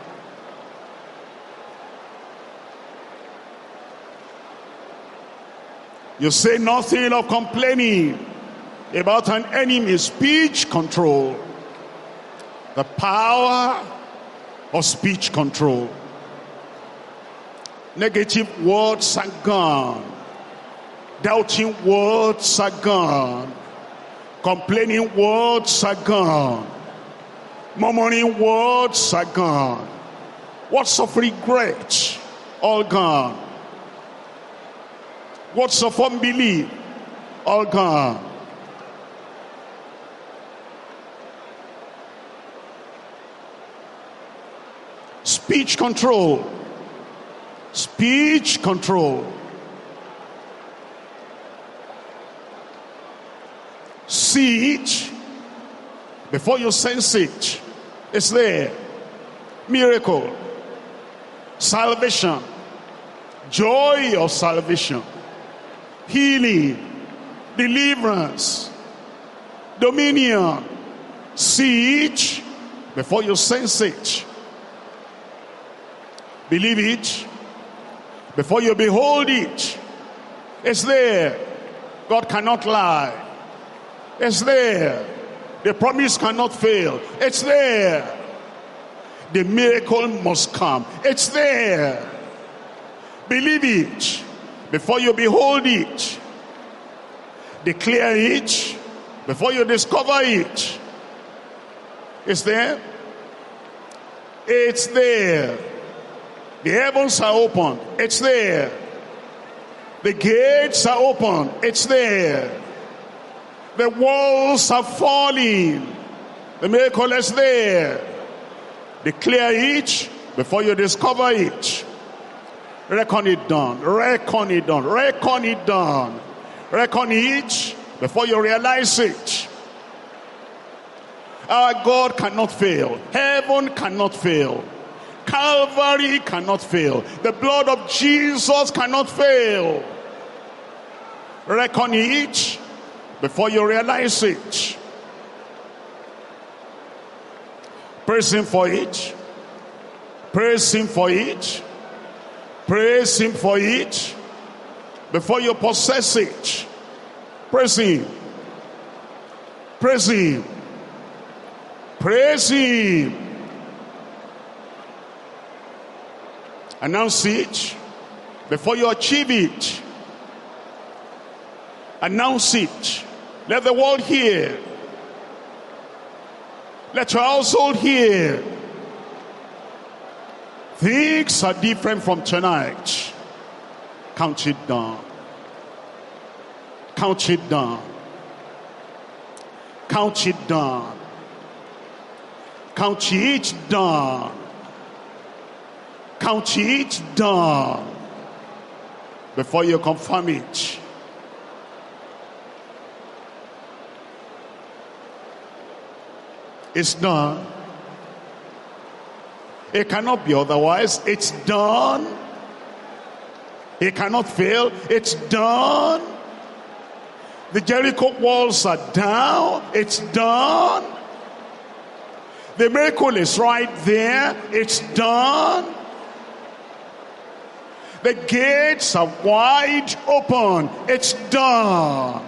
You say nothing of complaining about an enemy, speech control. The power of speech control. Negative words are gone. Doubting words are gone. Complaining words are gone. Murmuring words are gone. Words of regret, all gone. Words of unbelief, all gone. Speech control. Speech control. See it before you sense it. It's there. Miracle. Salvation. Joy of salvation. Healing. Deliverance. Dominion. See it before you sense it. Believe it before you behold it. It's there. God cannot lie. It's there. The promise cannot fail. It's there. The miracle must come. It's there. Believe it before you behold it. Declare it before you discover it. It's there. It's there. The heavens are open. It's there. The gates are open. It's there. The walls are falling. The miracle is there. Declare it before you discover it. Reckon it done. Reckon it done. Reckon it done. Reckon it before you realize it. Our God cannot fail. Heaven cannot fail. Calvary cannot fail. The blood of Jesus cannot fail. Reckon it before you realize it. Praise him for it. Praise him for it. Praise him for it before you possess it. Praise him. Praise him. Praise him. Announce it before you achieve it. Announce it. Let the world hear. Let your household hear. Things are different from tonight. Count it down. Count it down. Count it down. Count it down. Count it down before you confirm it. It's done. It cannot be otherwise. It's done. It cannot fail. It's done. The Jericho walls are down. It's done. The miracle is right there. It's done. The gates are wide open. It's done.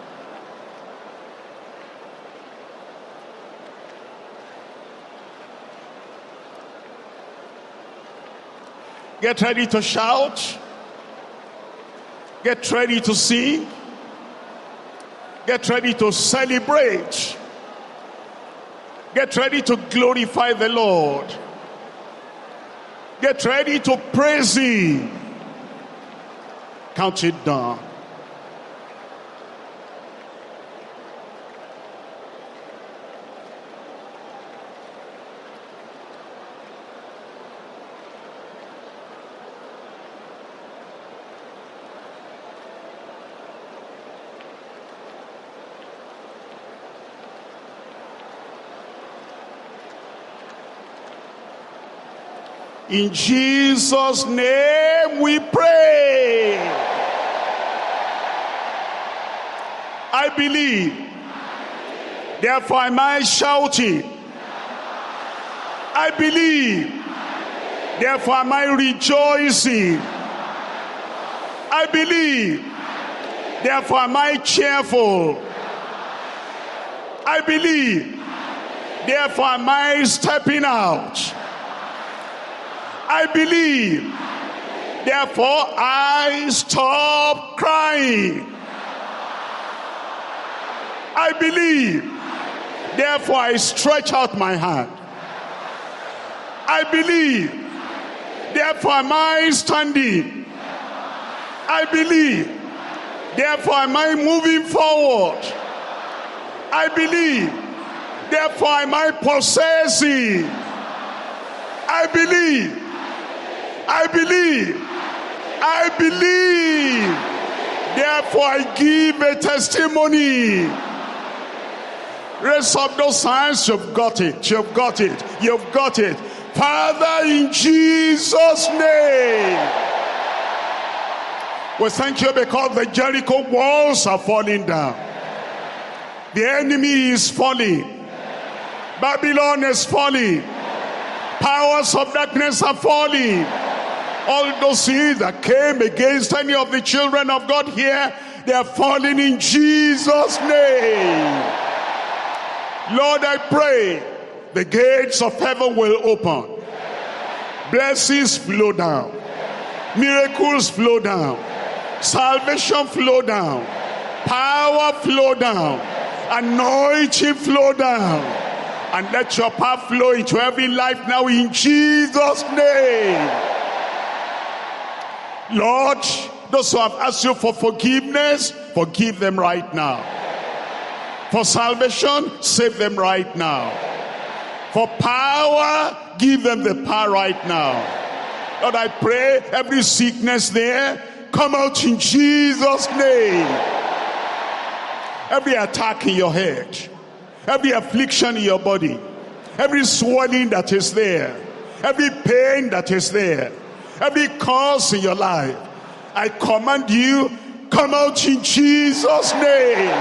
Get ready to shout. Get ready to sing. Get ready to celebrate. Get ready to glorify the Lord. Get ready to praise him. Count it down. In Jesus' name we pray. I believe. Therefore am I shouting. I believe. Therefore am I rejoicing. I believe. Therefore am I cheerful. I believe. Therefore am I stepping out. I believe. Therefore, I stop crying. I believe. Therefore, I stretch out my hand. I believe. Therefore, am I standing? I believe. Therefore, am I moving forward? I believe. Therefore, am I possessing? I believe. I believe. I believe. Therefore, I give a testimony. Raise up those hands. You've got it. You've got it. You've got it. Father, in Jesus' name, we thank you because the Jericho walls are falling down. The enemy is falling. Babylon is falling. Powers of darkness are falling. All those things that came against any of the children of God here, they are falling in Jesus' name. Lord, I pray the gates of heaven will open. Blessings flow down. Miracles flow down. Salvation flow down. Power flow down. Anointing flow down. And let your power flow into every life now in Jesus' name. Lord, those who have asked you for forgiveness, forgive them right now. For salvation, save them right now. For power, give them the power right now. Lord, I pray every sickness there, come out in Jesus' name. Every attack in your head, every affliction in your body, every swelling that is there, every pain that is there, every cause in your life, I command you, come out in Jesus' name.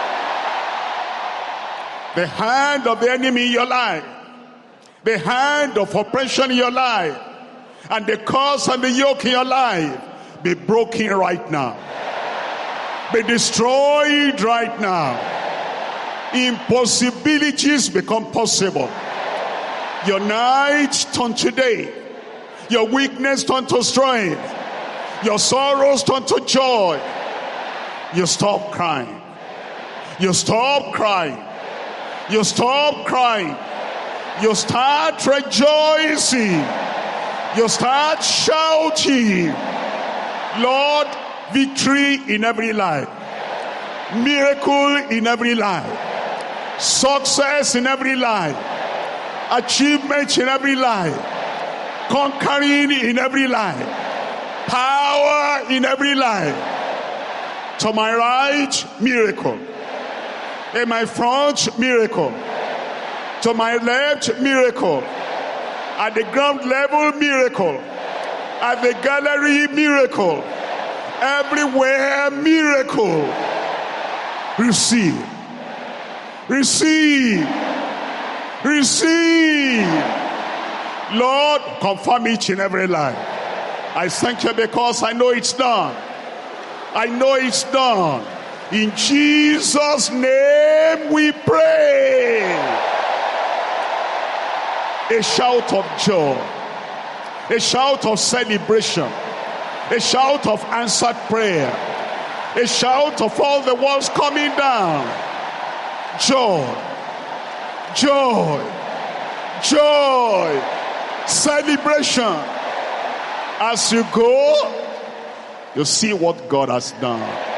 The hand of the enemy in your life, the hand of oppression in your life, and the curse and the yoke in your life, be broken right now. Be destroyed right now. Impossibilities become possible. Your night turn to day. Your weakness turn to strength. Your sorrows turn to joy. You stop crying. You stop crying. You stop crying. You start rejoicing. You start shouting. Lord, victory in every life. Miracle in every life. Success in every life. Achievement in every life. Conquering in every life. Power in every life. To my right, miracle. In my front, miracle. To my left, miracle. At the ground level, miracle. At the gallery, miracle. Everywhere, miracle. Receive. Receive. Receive. Lord, confirm it in every life. I thank you because I know it's done. I know it's done. In Jesus' name we pray. A shout of joy. A shout of celebration. A shout of answered prayer. A shout of all the walls coming down. Joy. Joy. Joy. Celebration. As you go, you see what God has done.